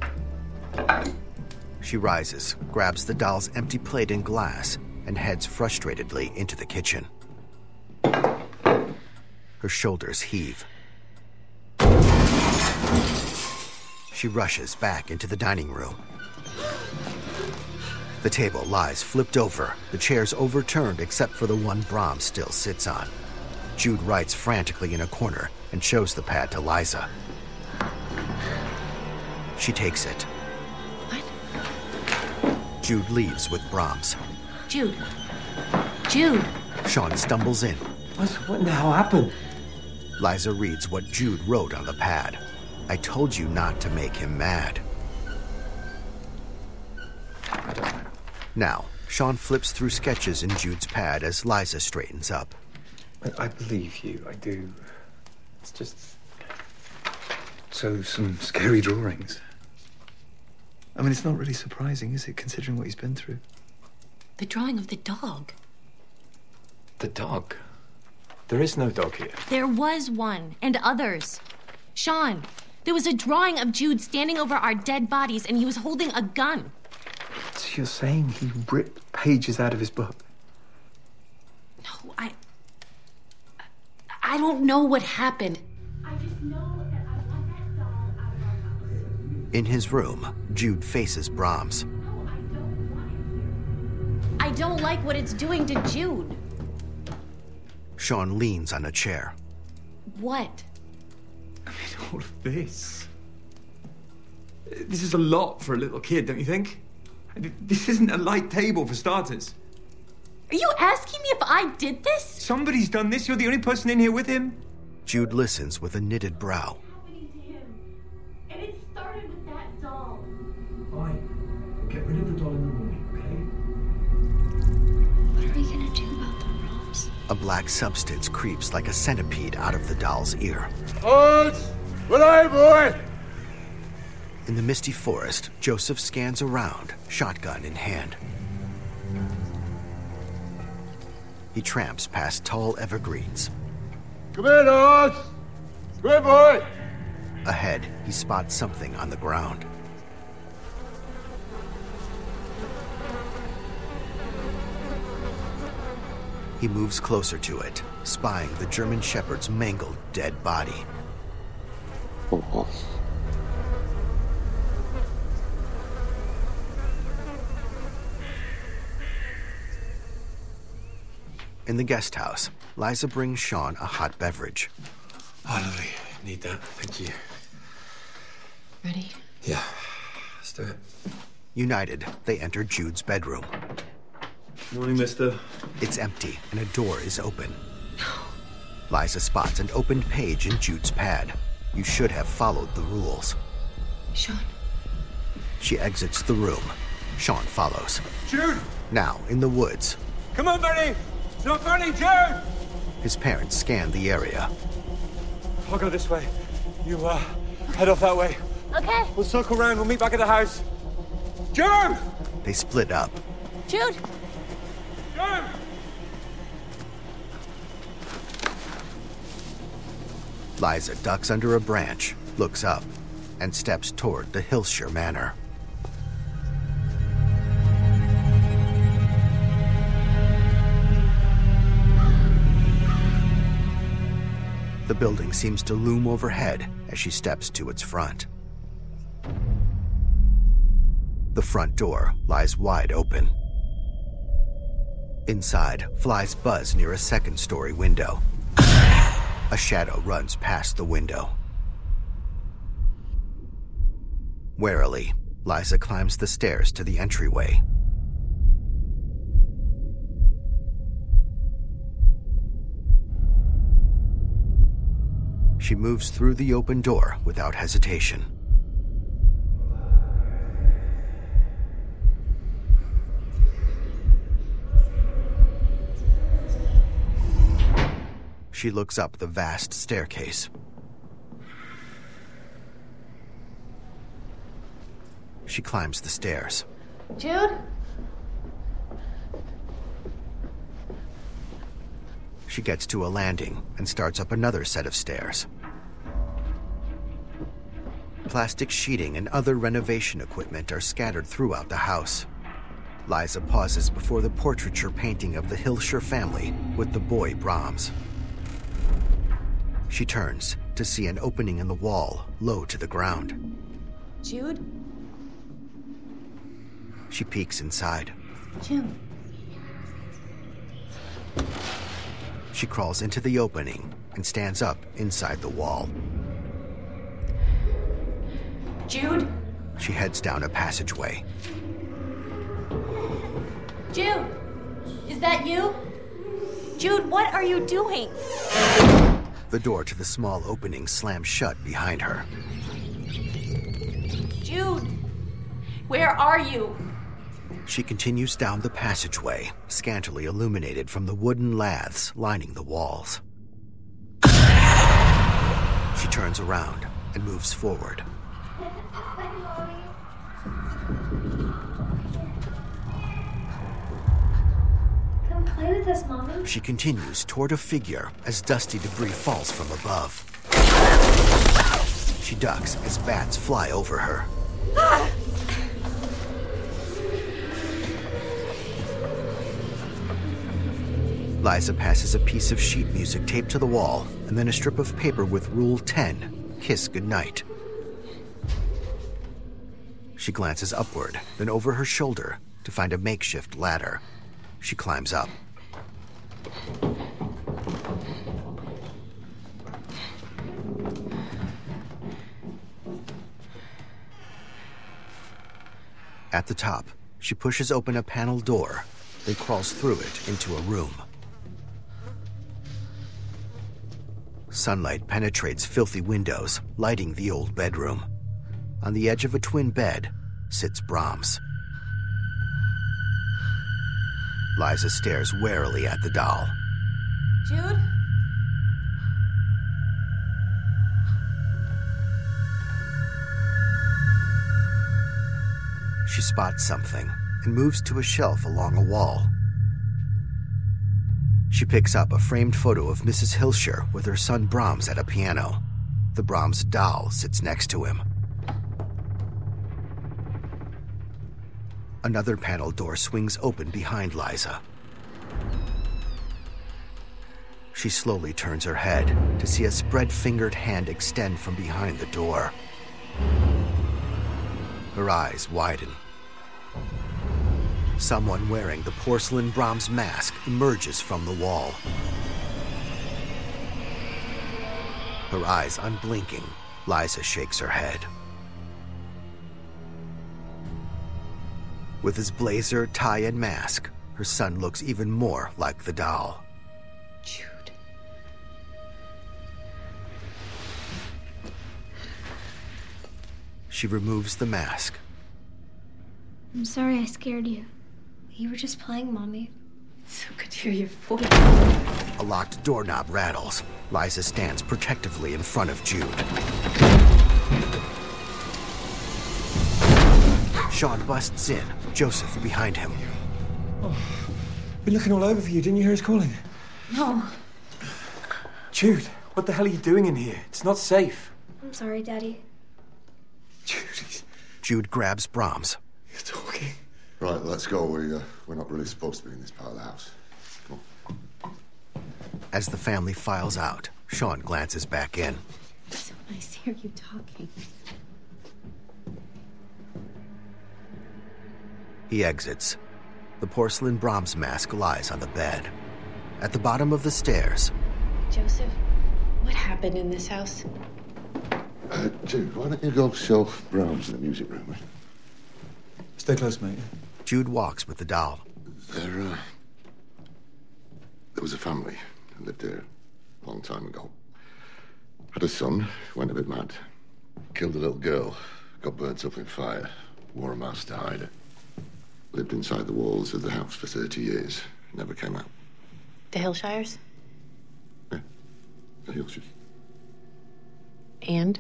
A: She rises, grabs the doll's empty plate and glass, and heads frustratedly into the kitchen. Her shoulders heave. She rushes back into the dining room. The table lies flipped over, the chairs overturned except for the one Brahms still sits on. Jude writes frantically in a corner and shows the pad to Liza. She takes it.
E: What?
A: Jude leaves with Brahms.
E: Jude. Jude.
A: Sean stumbles in.
G: What, what in the hell happened?
A: Liza reads what Jude wrote on the pad. I told you not to make him mad. Now, Sean flips through sketches in Jude's pad as Liza straightens up.
G: I, I believe you, I do. It's just... So, some scary drawings. I mean, it's not really surprising, is it, considering what he's been through?
E: The drawing of the dog.
G: The dog? There is no dog here.
J: There was one, and others. Sean, there was a drawing of Jude standing over our dead bodies, and he was holding a gun.
G: So you're saying he ripped pages out of his book?
E: No, I... I don't know what happened.
C: I just know that I want that doll out of our house.
A: In his room, Jude faces Brahms.
C: No, I don't want it here.
J: I don't like what it's doing to Jude.
A: Sean leans on a chair.
J: What?
G: I mean, all of this. This is a lot for a little kid, don't you think? This isn't a light table, for starters.
J: Are you asking me if I did this?
G: Somebody's done this. You're the only person in here with him.
A: Jude listens with a knitted brow.
C: Happening to him. And it started with that doll.
D: Fine. Get rid of the doll in the morning, okay?
C: What are we gonna do about the Brahms?
A: A black substance creeps like a centipede out of the doll's ear.
I: Hold! Well, I, boy!
A: In the misty forest, Joseph scans around, shotgun in hand. He tramps past tall evergreens.
I: Come here, Oz! Come here, boy!
A: Ahead, he spots something on the ground. He moves closer to it, spying the German Shepherd's mangled, dead body.
I: Oh.
A: In the guest house, Liza brings Sean a hot beverage.
G: Oh, lovely. Need that. Thank you.
E: Ready?
G: Yeah. Let's do it.
A: United, they enter Jude's bedroom.
G: Morning, mister.
A: It's empty, and a door is open. Liza spots an opened page in Jude's pad. You should have followed the rules.
E: Sean.
A: She exits the room. Sean follows.
D: Jude!
A: Now, in the woods,
D: Come on, Benny! It's not funny, Jude!
A: his parents scan the area.
D: I'll go this way. You, uh, head off that way.
J: Okay.
D: We'll circle round. We'll meet back at the house. Jude!
A: They split up.
J: Jude!
D: Jude!
A: Liza ducks under a branch, looks up, and steps toward the Hillshire Manor. The building seems to loom overhead as she steps to its front. The front door lies wide open. Inside, flies buzz near a second-story window. A shadow runs past the window. Warily, Liza climbs the stairs to the entryway. She moves through the open door without hesitation. She looks up the vast staircase. She climbs the stairs.
J: Jude?
A: She gets to a landing and starts up another set of stairs. Plastic sheeting and other renovation equipment are scattered throughout the house. Liza pauses before the portraiture painting of the Hilscher family with the boy Brahms. She turns to see an opening in the wall low to the ground.
E: Jude?
A: She peeks inside.
E: Jude.
A: She crawls into the opening and stands up inside the wall.
E: Jude?
A: She heads down a passageway.
J: Jude! Is that you? Jude, what are you doing?
A: The door to the small opening slams shut behind her.
J: Jude! Where are you?
A: She continues down the passageway, scantily illuminated from the wooden laths lining the walls. She turns around and moves forward.
C: Come play with us, Mommy.
A: She continues toward a figure as dusty debris falls from above. She ducks as bats fly over her.
C: Ah!
A: Liza passes a piece of sheet music taped to the wall and then a strip of paper with Rule ten, kiss goodnight. She glances upward, then over her shoulder to find a makeshift ladder. She climbs up. At the top, she pushes open a panel door, then crawls through it into a room. Sunlight penetrates filthy windows, lighting the old bedroom. On the edge of a twin bed sits Brahms. Liza stares warily at the doll.
J: Jude?
A: She spots something and moves to a shelf along a wall. She picks up a framed photo of Missus Hilscher with her son Brahms at a piano. The Brahms doll sits next to him. Another panel door swings open behind Liza. She slowly turns her head to see a spread-fingered hand extend from behind the door. Her eyes widen. Someone wearing the porcelain Brahms mask emerges from the wall. Her eyes unblinking, Liza shakes her head. With his blazer, tie, and mask, her son looks even more like the doll.
E: Jude.
A: She removes the mask.
C: I'm sorry I scared you. You were just playing, Mommy.
E: So good to hear your voice.
A: A locked doorknob rattles. Liza stands protectively in front of Jude. Sean busts in, Joseph behind him.
G: Oh, been looking all over for you. Didn't you hear us calling?
E: No.
D: Jude, what the hell are you doing in here? It's not safe.
C: I'm sorry, Daddy.
G: Jude,
A: Jude grabs Brahms.
G: You're talking.
I: Right, let's go. We, uh, we're not really supposed to be in this part of the house. Come on.
A: As the family files out, Sean glances back in.
E: So nice to hear you talking.
A: He exits. The porcelain Brahms mask lies on the bed. At the bottom of the stairs...
E: Joseph, what happened in this house?
I: Uh, Jude, why don't you go show Brahms in the music room, eh?
G: Stay close, mate.
A: Jude walks with the doll.
I: There, uh, there was a family who lived here a long time ago. Had a son, went a bit mad. Killed a little girl, got burnt up in fire, wore a mask to hide it. Lived inside the walls of the house for thirty years. Never came out.
E: The Hillshires?
I: Yeah, the Hillshires.
E: And?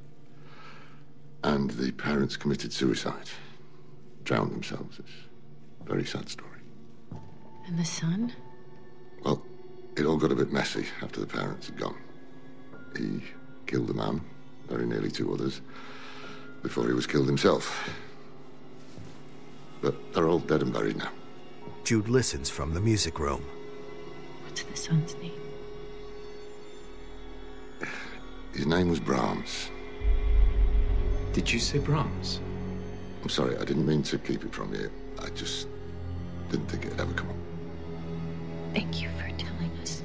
I: And the parents committed suicide. Drowned themselves. It's a very sad story.
E: And the son?
I: Well, It all got a bit messy after the parents had gone. He killed the man, very nearly two others, before he was killed himself. But they're all dead and buried now.
A: Jude listens from the music room.
E: What's the son's name?
I: His name was Brahms.
G: Did you say Brahms?
I: I'm sorry, I didn't mean to keep it from you. I just didn't think it'd ever come up.
E: Thank you for telling us.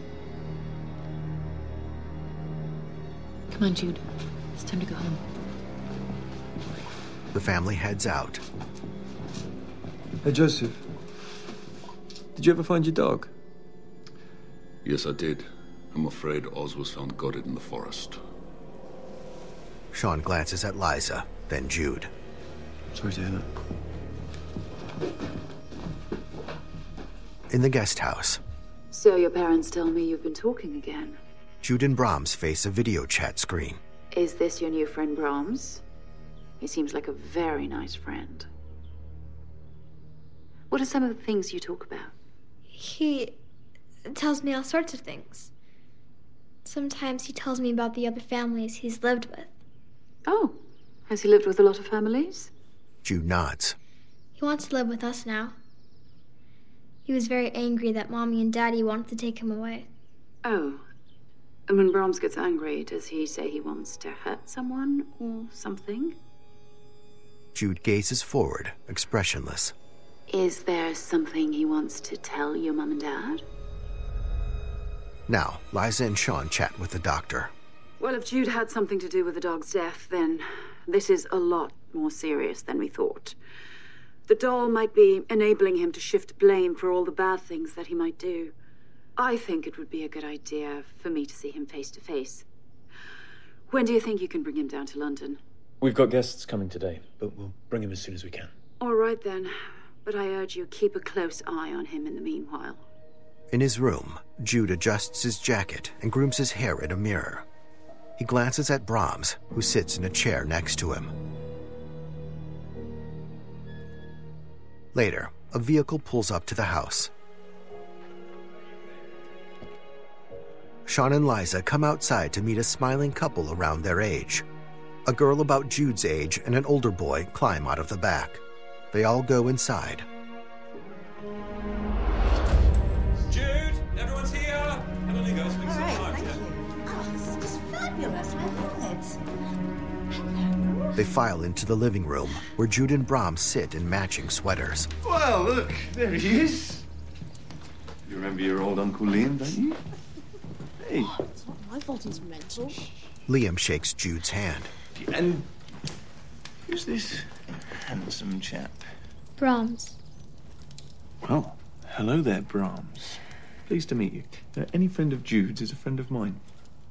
E: Come on, Jude. It's time to go home.
A: The family heads out.
G: Hey, Joseph. Did you ever find your dog?
K: Yes, I did. I'm afraid Oz was found gutted in the forest.
A: Sean glances at Liza, then Jude.
G: Sorry to hear that.
A: In the guest house,
F: So your parents tell me you've been talking again.
A: Jude and Brahms face a video chat screen.
F: Is this your new friend Brahms? He seems like a very nice friend. What are some of the things you talk about?
C: He tells me all sorts of things. Sometimes he tells me about the other families he's lived with.
F: Oh, has he lived with a lot of families?
A: Jude nods.
C: He wants to live with us now. He was very angry that Mommy and Daddy wanted to take him away.
F: Oh, and when Brahms gets angry, does he say he wants to hurt someone or something?
A: Jude gazes forward, expressionless.
F: Is there something he wants to tell your mom and dad?
A: Now, Liza and Sean chat with the doctor.
F: Well, if Jude had something to do with the dog's death, then this is a lot more serious than we thought. The doll might be enabling him to shift blame for all the bad things that he might do. I think it would be a good idea for me to see him face to face. When do you think you can bring him down to London?
G: We've got guests coming today, but we'll bring him as soon as we can.
F: All right, then. But I urge you, keep a close eye on him in the meanwhile.
A: In his room, Jude adjusts his jacket and grooms his hair in a mirror. He glances at Brahms, who sits in a chair next to him. Later, a vehicle pulls up to the house. Sean and Liza come outside to meet a smiling couple around their age. A girl about Jude's age and an older boy climb out of the back. They all go inside.
D: Jude, everyone's here. Come on, you guys.
L: All right, thank you. Oh, this is just fabulous. I love it. Hello.
A: They file into the living room, where Jude and Brahms sit in matching sweaters.
G: Well, look, there he is. You remember your old Uncle Liam, don't you? Hey.
L: Oh, it's not my fault he's mental.
A: Liam shakes Jude's hand.
G: And who's this handsome chap?
C: Brahms.
G: Well, hello there, Brahms. Pleased to meet you. Uh, any friend of Jude's is a friend of mine.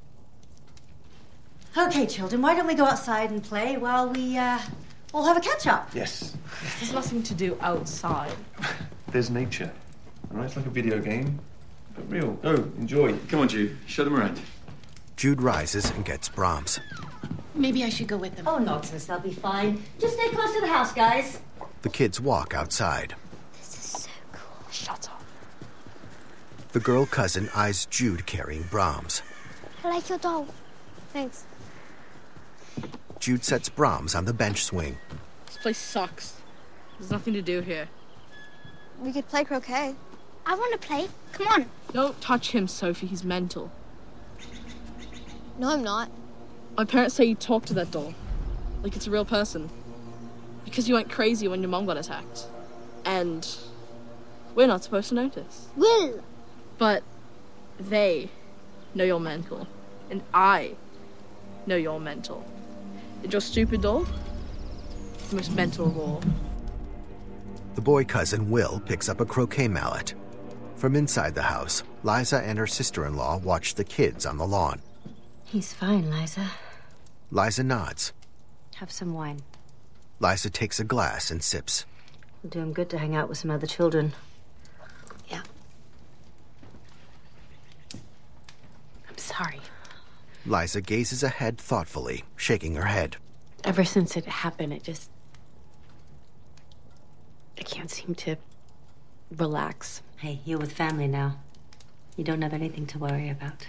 L: Okay, children, why don't we go outside and play while we, uh, all have a catch-up?
G: Yes.
M: There's nothing to do outside.
G: There's nature. All right, it's like a video game, but real. Go, enjoy. Come on, Jude. Show them around.
A: Jude rises and gets Brahms.
E: Maybe I should go with them.
L: Oh, nonsense, they'll be fine. Just stay close to the house, guys.
A: The kids walk outside.
C: This is so cool.
M: Shut up.
A: The girl cousin eyes Jude carrying Brahms.
C: I like your doll. Thanks.
A: Jude sets Brahms on the bench swing.
M: This place sucks. There's nothing to do here.
C: We could play croquet. I want to play. Come on.
M: Don't touch him, Sophie. He's mental.
C: No, I'm not.
M: My parents say you talk to that doll. Like it's a real person. Because you went crazy when your mom got attacked. And we're not supposed to notice.
C: Will!
M: But they know you're mental. And I know you're mental. And your stupid doll is the most mental of all.
A: The boy cousin, Will, picks up a croquet mallet. From inside the house, Liza and her sister-in-law watch the kids on the lawn.
E: He's fine, Liza.
A: Liza nods.
E: Have some wine.
A: Liza takes a glass and sips.
E: It'll do him good to hang out with some other children.
C: Yeah.
E: I'm sorry.
A: Liza gazes ahead thoughtfully, shaking her head.
E: Ever since it happened, it just... I can't seem to relax.
L: Hey, you're with family now.
N: You don't have anything to worry about.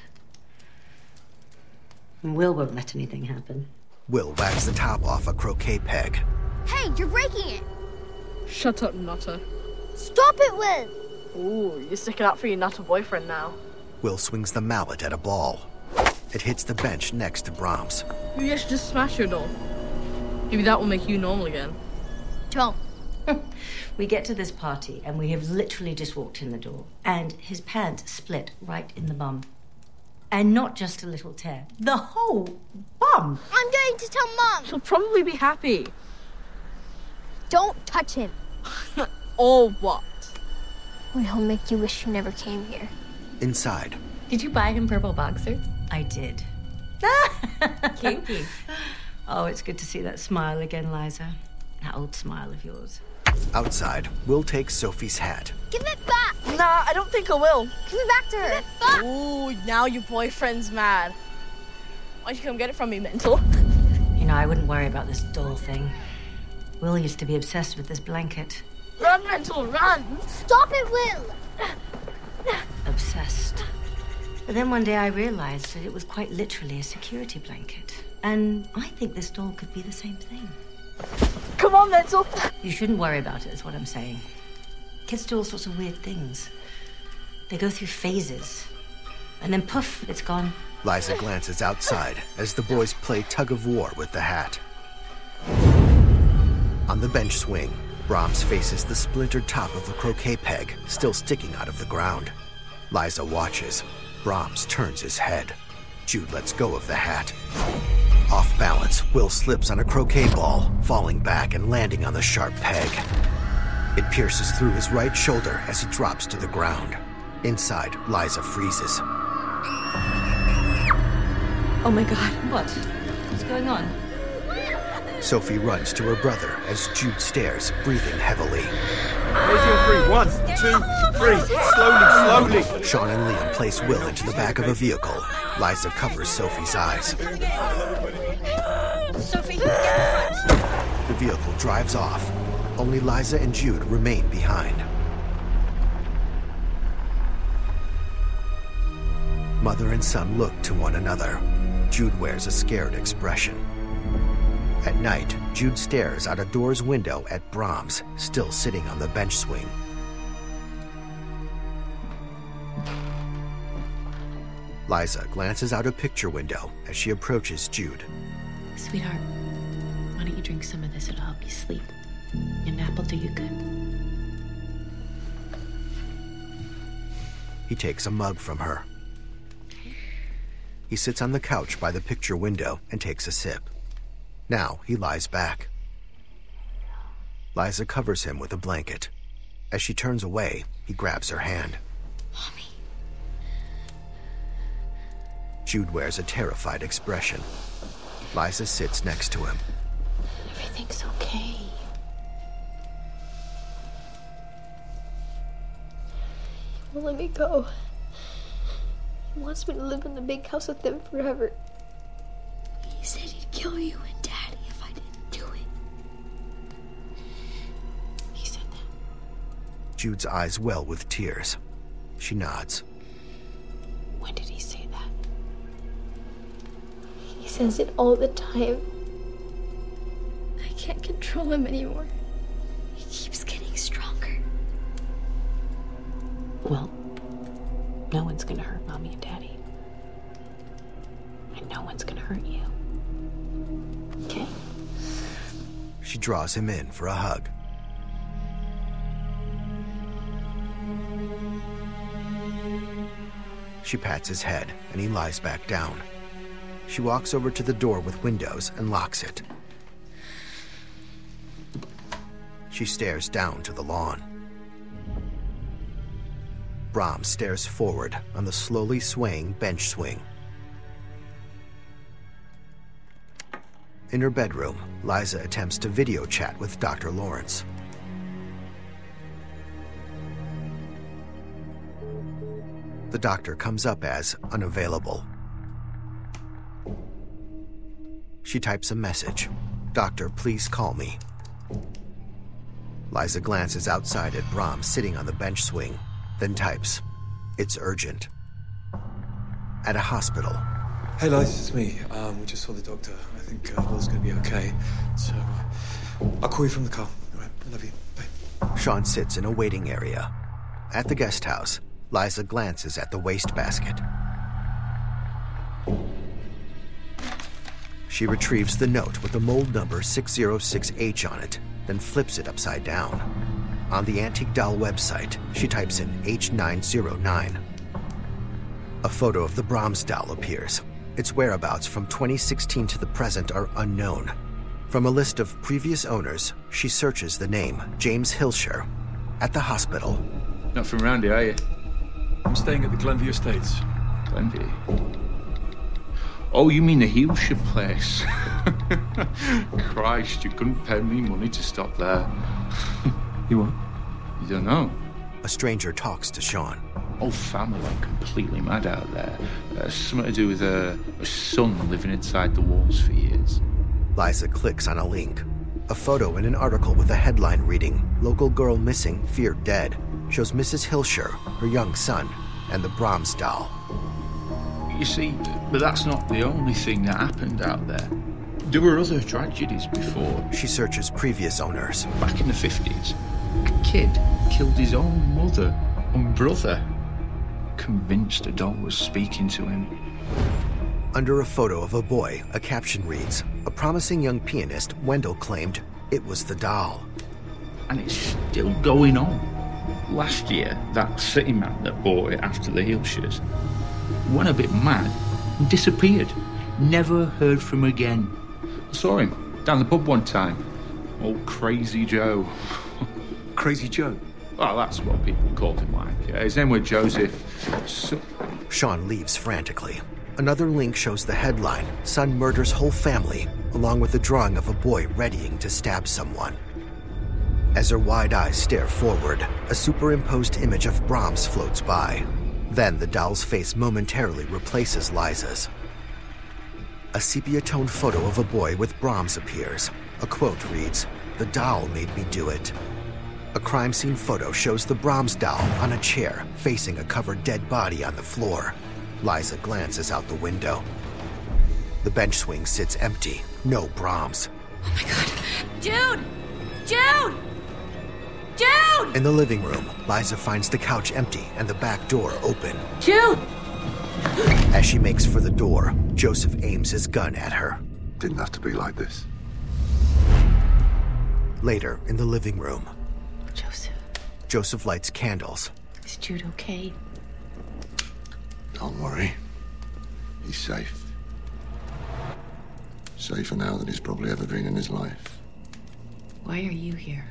N: And Will won't let anything happen.
A: Will whacks the top off a croquet peg.
C: Hey, you're breaking it!
M: Shut up, Nutter.
C: Stop it, Will!
M: Ooh, you're sticking up for your Nutter boyfriend now.
A: Will swings the mallet at a ball. It hits the bench next to Brahms.
M: Maybe I should just smash your door. Maybe that will make you normal again.
C: Don't.
N: We get to this party, and we have literally just walked in the door, and his pants split right in the bum. And not just a little tear. The whole bum!
C: I'm going to tell Mom!
M: She'll probably be happy.
C: Don't touch him.
M: Or what?
C: Or he'll make you wish you never came here.
A: Inside.
J: Did you buy him purple boxers?
N: I did.
J: Kinky.
N: Oh, it's good to see that smile again, Liza. That old smile of yours.
A: Outside, Will takes Sophie's hat.
C: Give it back!
M: Nah, I don't think I will.
C: Give it back to her. Give it back!
M: Ooh, now your boyfriend's mad. Why'd you come get it from me, Mental?
N: You know, I wouldn't worry about this doll thing. Will used to be obsessed with this blanket.
M: Run, Mental, run!
C: Stop it, Will!
N: Obsessed. But then one day I realized that it was quite literally a security blanket. And I think this doll could be the same thing.
M: Come on, Mental!
N: You shouldn't worry about it, is what I'm saying. Kids do all sorts of weird things. They go through phases. And then poof, it's gone.
A: Liza glances outside as the boys play tug of war with the hat. On the bench swing, Brahms faces the splintered top of a croquet peg still sticking out of the ground. Liza watches. Brahms turns his head. Jude lets go of the hat. Off balance, Will slips on a croquet ball, falling back and landing on the sharp peg. It pierces through his right shoulder as he drops to the ground. Inside, Liza freezes.
N: Oh my God, what? What's going on?
A: Sophie runs to her brother as Jude stares, breathing heavily.
D: Raising on three. One, two, three. Slowly, slowly.
A: Sean and Liam place Will into the back of a vehicle. Liza covers Sophie's eyes.
C: Sophie, get in front!
A: The vehicle drives off. Only Liza and Jude remain behind. Mother and son look to one another. Jude wears a scared expression. At night, Jude stares out a door's window at Brahms, still sitting on the bench swing. Liza glances out a picture window as she approaches Jude.
E: Sweetheart, why don't you drink some of this? It'll help you sleep. Your nap will do you good.
A: He takes a mug from her. He sits on the couch by the picture window and takes a sip. Now he lies back. Liza covers him with a blanket. As she turns away, he grabs her hand.
C: Mommy.
A: Jude wears a terrified expression. Liza sits next to him.
E: Everything's okay.
C: He won't let me go. He wants me to live in the big house with him forever. He said he'd kill you and Daddy if I didn't do it.
E: He said that.
A: Jude's eyes well with tears. She nods.
E: When did he say that?
C: He says it all the time. I can't control him anymore. He keeps getting stronger.
E: Well, no one's gonna hurt Mommy and Daddy. And no one's gonna hurt you. Okay?
A: She draws him in for a hug. She pats his head and he lies back down. She walks over to the door with windows and locks it. She stares down to the lawn. Brahms stares forward on the slowly swaying bench swing. In her bedroom, Liza attempts to video chat with Doctor Lawrence. The doctor comes up as unavailable. She types a message. "Doctor, please call me." Liza glances outside at Brahms sitting on the bench swing, then types, "It's urgent." at a hospital.
D: Hey, Liz, it's me. Um, we just saw the doctor. I think uh, Will's going to be okay. So uh, I'll call you from the car. All right, I love you. Bye.
A: Sean sits in a waiting area. At the guest house, Liza glances at the wastebasket. She retrieves the note with the mold number six oh six H on it, then flips it upside down. On the Antique Doll website, she types in H nine oh nine. A photo of the Brahms doll appears. Its whereabouts from twenty sixteen to the present are unknown. From a list of previous owners, she searches the name James Hilscher. At the hospital.
D: Not from around here, are you? I'm staying at the Glenview Estates.
O: Glenview? Oh, you mean the Hilscher place? Christ, you couldn't pay me money to stop there.
D: You what?
O: You don't know?
A: A stranger talks to Sean.
O: Whole family went completely mad out there. Uh, something to do with a, a son living inside the walls for years.
A: Liza clicks on a link. A photo in an article with a headline reading, "Local girl missing, feared dead," shows Missus Hilscher, her young son, and the Brahms doll.
O: You see, but that's not the only thing that happened out there. There were other tragedies before.
A: She searches previous owners.
O: Back in the fifties, a kid killed his own mother and brother, convinced a doll was speaking to him.
A: Under a photo of a boy, a caption reads, "A promising young pianist, Wendell claimed it was the doll."
O: And it's still going on. Last year, that city man that bought it after the Hilschers went a bit mad and disappeared. Never heard from again. I saw him down the pub one time. Old Crazy Joe.
D: Crazy Joe?
O: Well, that's what people called him like. Yeah, his name was Joseph. So...
A: Sean leaves frantically. Another link shows the headline, "Son murders whole family," along with a drawing of a boy readying to stab someone. As her wide eyes stare forward, a superimposed image of Brahms floats by. Then the doll's face momentarily replaces Liza's. A sepia-toned photo of a boy with Brahms appears. A quote reads, "The doll made me do it." A crime scene photo shows the Brahms doll on a chair, facing a covered dead body on the floor. Liza glances out the window. The bench swing sits empty. No Brahms.
J: Oh my god. Jude! Jude! Jude!
A: In the living room, Liza finds the couch empty and the back door open.
J: Jude!
A: As she makes for the door, Joseph aims his gun at her.
I: Didn't have to be like this.
A: Later, in the living room,
E: Joseph.
A: Joseph lights candles.
E: Is Jude okay?
I: Don't worry. He's safe. Safer now than he's probably ever been in his life.
E: Why are you here?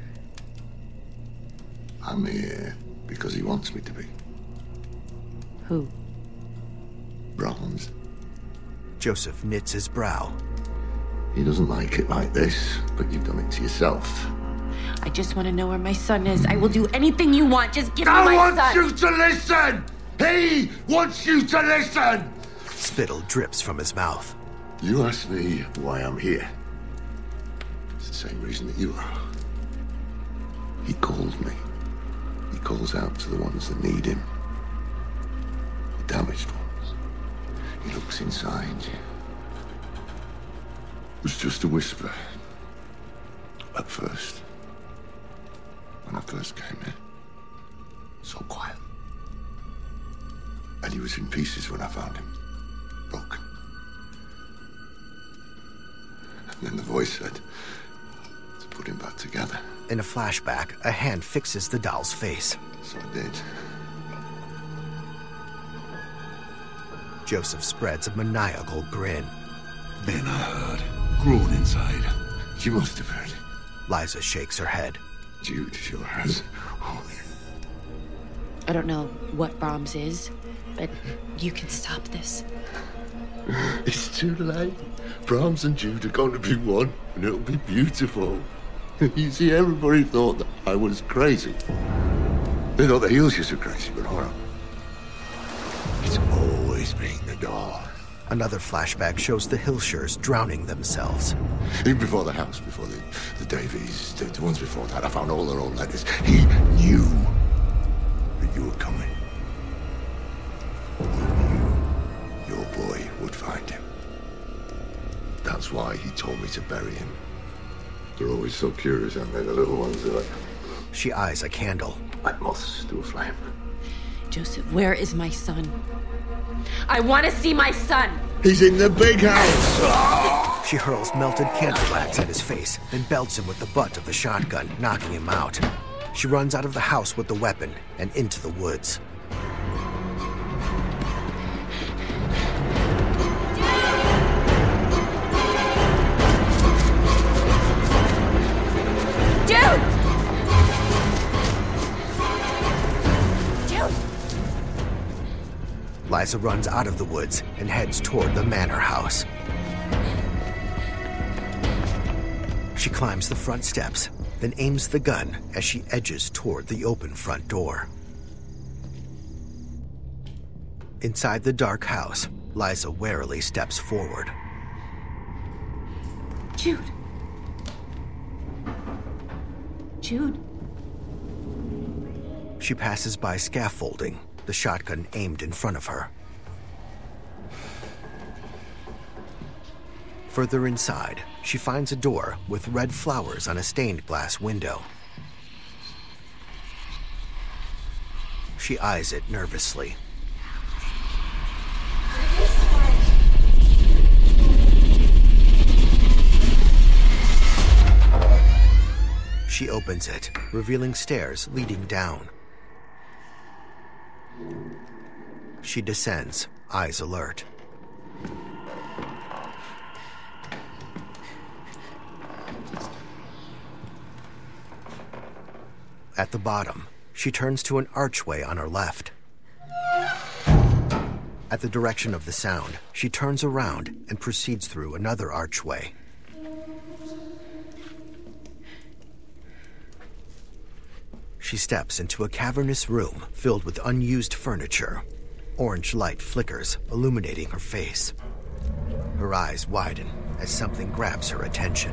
I: I'm here because he wants me to be.
E: Who?
I: Brahms.
A: Joseph knits his brow.
I: He doesn't like it like this, but you've done it to yourself.
E: I just want to know where my son is. I will do anything you want. Just give me
I: I
E: my
I: want
E: son.
I: you to listen! He wants you to listen!
A: Spittle drips from his mouth.
I: You ask me why I'm here. It's the same reason that you are. He calls me. He calls out to the ones that need him. The damaged ones. He looks inside. It was just a whisper. At first. When I first came in. So quiet. And he was in pieces when I found him. Broken. And then the voice said to put him back together.
A: In a flashback, a hand fixes the doll's face.
I: So I did.
A: Joseph spreads a maniacal grin.
K: Then I heard, grown inside.
I: You must have heard.
A: Liza shakes her head.
I: Jude sure has.
E: I don't know what Brahms is, but you can stop this.
I: It's too late. Brahms and Jude are going to be one, and it'll be beautiful. You see, everybody thought that I was crazy. They thought the Hilschers were crazy, but hold on. It's always been the doll.
A: Another flashback shows the Hilschers drowning themselves.
I: Even before the house, before the, the Davies, the, the ones before that, I found all their old letters. He knew that you were coming. He knew boy would find him. That's why he told me to bury him. They're always so curious, aren't they, the little ones? They're like...
A: She eyes a candle.
I: Like moths to a flame.
J: Joseph, where is my son? I want to see my son!
I: He's in the big house!
A: She hurls melted candle wax at his face, then belts him with the butt of the shotgun, knocking him out. She runs out of the house with the weapon and into the woods.
J: Jude! Jude!
A: Liza runs out of the woods and heads toward the manor house. She climbs the front steps, then aims the gun as she edges toward the open front door. Inside the dark house, Liza warily steps forward.
J: Jude. Jude.
A: She passes by scaffolding, the shotgun aimed in front of her. Further inside, she finds a door with red flowers on a stained glass window. She eyes it nervously. She opens it, revealing stairs leading down. She descends, eyes alert. At the bottom, she turns to an archway on her left. At the direction of the sound, she turns around and proceeds through another archway. She steps into a cavernous room filled with unused furniture. Orange light flickers, illuminating her face. Her eyes widen as something grabs her attention.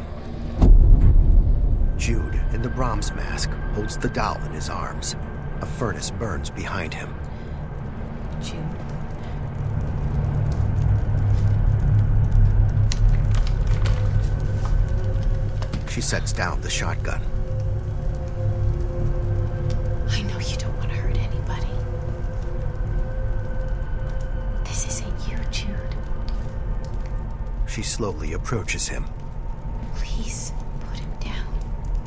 A: Jude, in the Brahms mask, holds the doll in his arms. A furnace burns behind him.
J: Jude.
A: She sets down the shotgun.
J: I know you don't want to hurt anybody. This isn't you, Jude.
A: She slowly approaches him.
J: Please, put him down.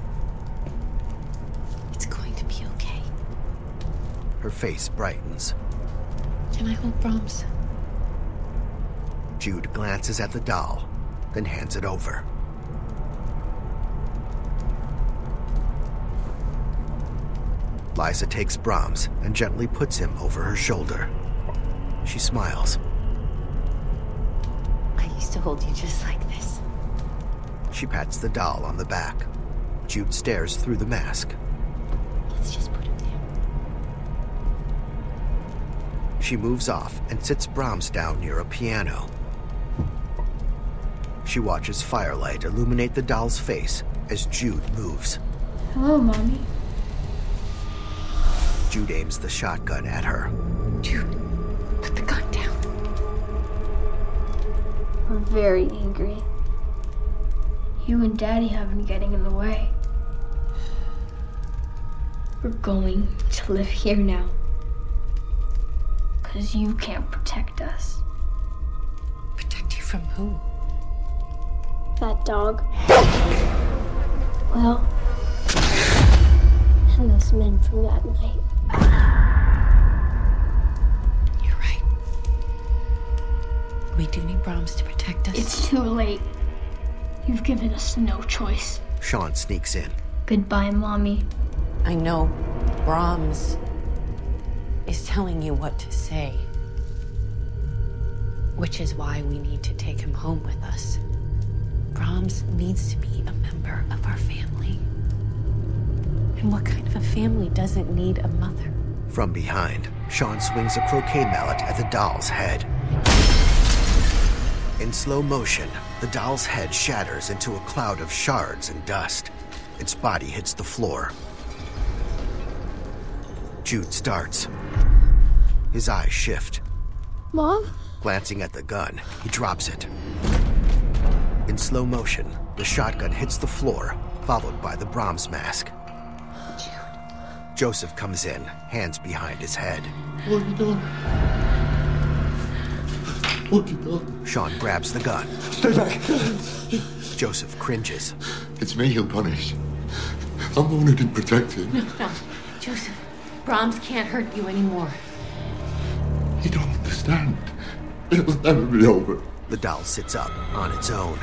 J: It's going to be okay.
A: Her face brightens.
J: Can I hold Brahms?
A: Jude glances at the doll, then hands it over. Liza takes Brahms and gently puts him over her shoulder. She smiles.
J: I used to hold you just like this.
A: She pats the doll on the back. Jude stares through the mask.
J: Let's just put him down.
A: She moves off and sits Brahms down near a piano. She watches firelight illuminate the doll's face as Jude moves.
C: Hello, Mommy.
A: Jude aims the shotgun at her.
J: Jude, put the gun down.
C: We're very angry. You and Daddy have been getting in the way. We're going to live here now. Because you can't protect us.
J: Protect you from who?
C: That dog. Well, and those men from that night.
J: You're right. We do need Brahms to protect us.
C: It's too late. You've given us no choice.
A: Sean sneaks in.
C: Goodbye, Mommy.
J: I know Brahms is telling you what to say. Which is why we need to take him home with us. Brahms needs to be a member of our family. And what kind of a family doesn't need a mother?
A: From behind, Sean swings a croquet mallet at the doll's head. In slow motion, the doll's head shatters into a cloud of shards and dust. Its body hits the floor. Jude starts. His eyes shift.
C: Mom?
A: Glancing at the gun, he drops it. In slow motion, the shotgun hits the floor, followed by the Brahms mask.
L: Jude.
A: Joseph comes in, hands behind his head.
I: What have you done? What have you done?
A: Sean grabs the gun.
I: Stay back.
A: Joseph cringes.
I: It's me he'll punish. I'm the one who didn't protect him.
J: No, no. Joseph, Brahms can't hurt you anymore.
I: You don't understand. It'll never be over.
A: The doll sits up on its own.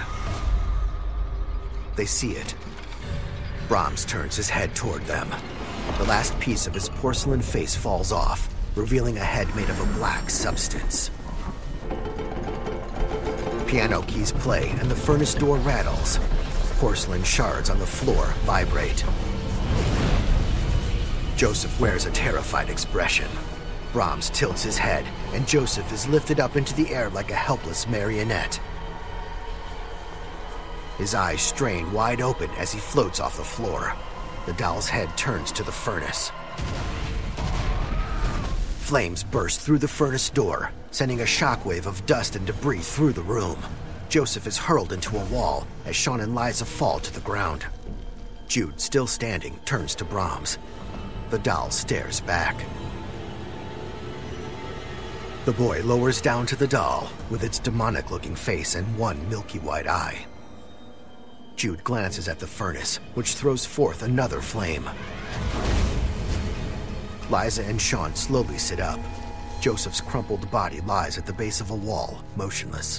A: They see it. Brahms turns his head toward them. The last piece of his porcelain face falls off, revealing a head made of a black substance. Piano keys play and the furnace door rattles. Porcelain shards on the floor vibrate. Joseph wears a terrified expression. Brahms tilts his head, and Joseph is lifted up into the air like a helpless marionette. His eyes strain wide open as he floats off the floor. The doll's head turns to the furnace. Flames burst through the furnace door, sending a shockwave of dust and debris through the room. Joseph is hurled into a wall as Sean and Liza fall to the ground. Jude, still standing, turns to Brahms. The doll stares back. The boy lowers down to the doll with its demonic-looking face and one milky white eye. Jude glances at the furnace, which throws forth another flame. Liza and Sean slowly sit up. Joseph's crumpled body lies at the base of a wall, motionless.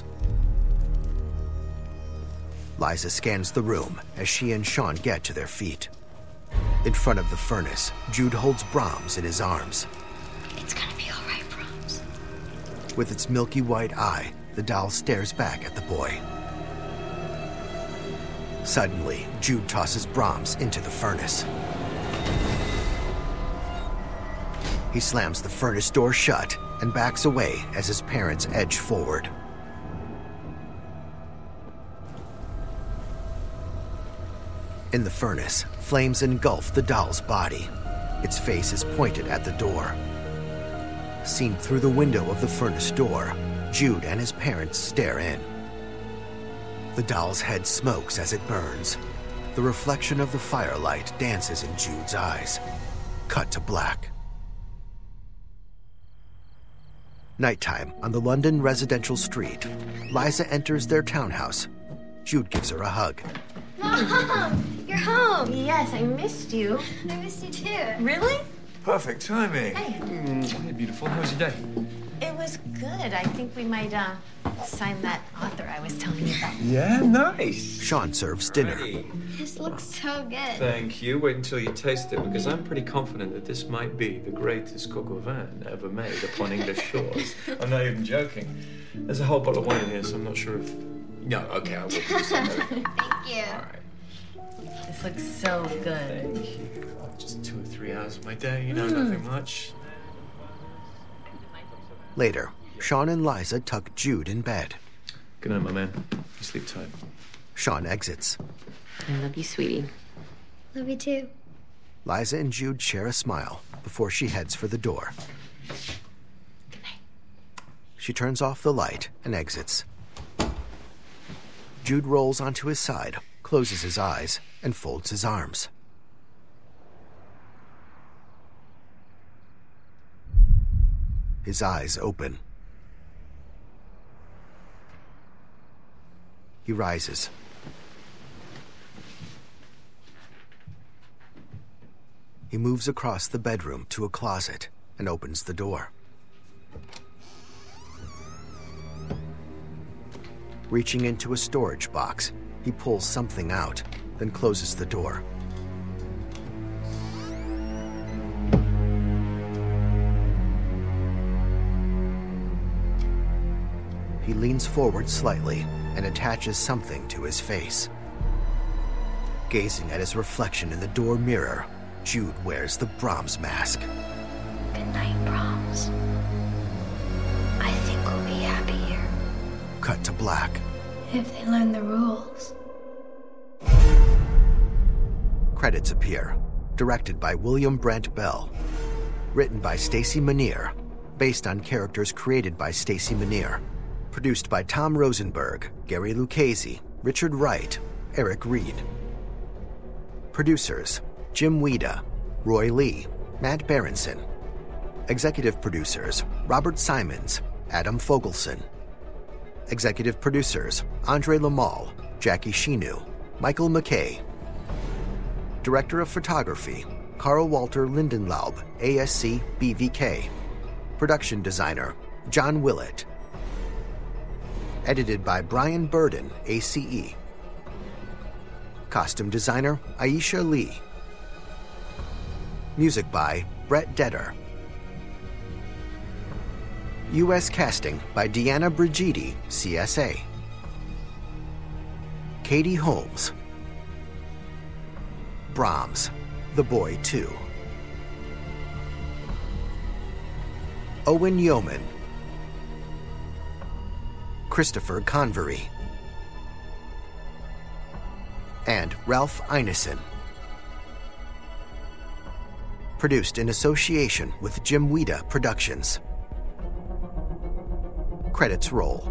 A: Liza scans the room as she and Sean get to their feet. In front of the furnace, Jude holds Brahms in his arms.
C: It's gonna be all right, Brahms.
A: With its milky white eye, the doll stares back at the boy. Suddenly, Jude tosses Brahms into the furnace. He slams the furnace door shut and backs away as his parents edge forward. In the furnace, flames engulf the doll's body. Its face is pointed at the door. Seen through the window of the furnace door, Jude and his parents stare in. The doll's head smokes as it burns. The reflection of the firelight dances in Jude's eyes. Cut to black. Nighttime on the London residential street. Liza enters their townhouse. Jude gives her a hug.
C: Mom, you're home.
J: Yes, I missed you.
C: I missed you too.
J: Really?
D: Perfect timing.
J: Hey.
D: Mm, hey, beautiful. How was your day?
J: It was good. I think we might uh, sign that author I was telling you about.
D: Yeah, nice.
A: Sean serves dinner.
C: This looks so good.
D: Thank you. Wait until you taste it, because I'm pretty confident that this might be the greatest coq au vin ever made upon English shores. I'm not even joking. There's a whole bottle of wine in here, so I'm not sure if... No, okay, I will do some.
C: Thank you.
D: All right.
J: This looks so good.
D: Thank you. Oh, just two or three hours of my day, you know, mm. nothing much.
A: Later, Sean and Liza tuck Jude in bed.
D: Good night, my man. You sleep tight.
A: Sean exits.
J: I love you, sweetie.
C: Love you too.
A: Liza and Jude share a smile before she heads for the door.
J: Good night.
A: She turns off the light and exits. Jude rolls onto his side, closes his eyes, and folds his arms. His eyes open. He rises. He moves across the bedroom to a closet and opens the door. Reaching into a storage box, he pulls something out, then closes the door. He leans forward slightly and attaches something to his face. Gazing at his reflection in the door mirror, Jude wears the Brahms mask.
C: Good night, Brahms. I think we'll be happy here.
A: Cut to black.
C: If they learn the rules.
A: Credits appear. Directed by William Brent Bell. Written by Stacy Manier. based on characters created by Stacy Minier. Produced by Tom Rosenberg, Gary Lucchese, Richard Wright, Eric Reed. Producers: Jim Weida, Roy Lee, Matt Berenson. Executive producers: Robert Simons, Adam Fogelson. Executive producers: Andre Lamal, Jackie Shinu, Michael McKay. Director of Photography: Carl Walter Lindenlaub, A S C B V K. Production designer: John Willett. Edited by Brian Burden, A C E. Costume designer: Aisha Lee. Music by Brett Detter. U S casting by Deanna Brigidi, C S A. Katie Holmes. Brahms, The Boy two. Owen Yeoman. Christopher Convery. And Ralph Ineson. Produced in association with Jim Weida Productions. Credits roll.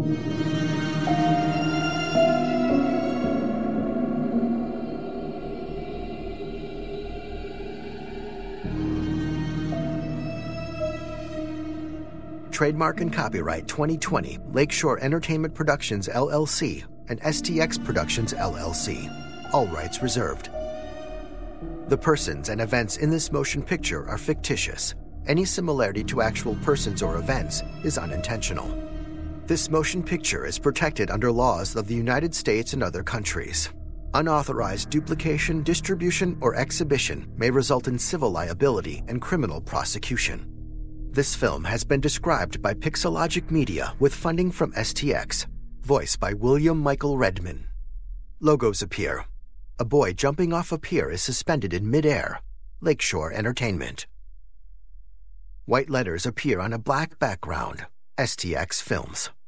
A: Trademark and copyright twenty twenty Lakeshore Entertainment Productions, L L C and S T X Productions, L L C. All rights reserved. The persons and events in this motion picture are fictitious. Any similarity to actual persons or events is unintentional. This motion picture is protected under laws of the United States and other countries. Unauthorized duplication, distribution, or exhibition may result in civil liability and criminal prosecution. This film has been described by Pixelogic Media with funding from S T X. Voiced by William Michael Redman. Logos appear. A boy jumping off a pier is suspended in midair. Lakeshore Entertainment. White letters appear on a black background. S T X Films.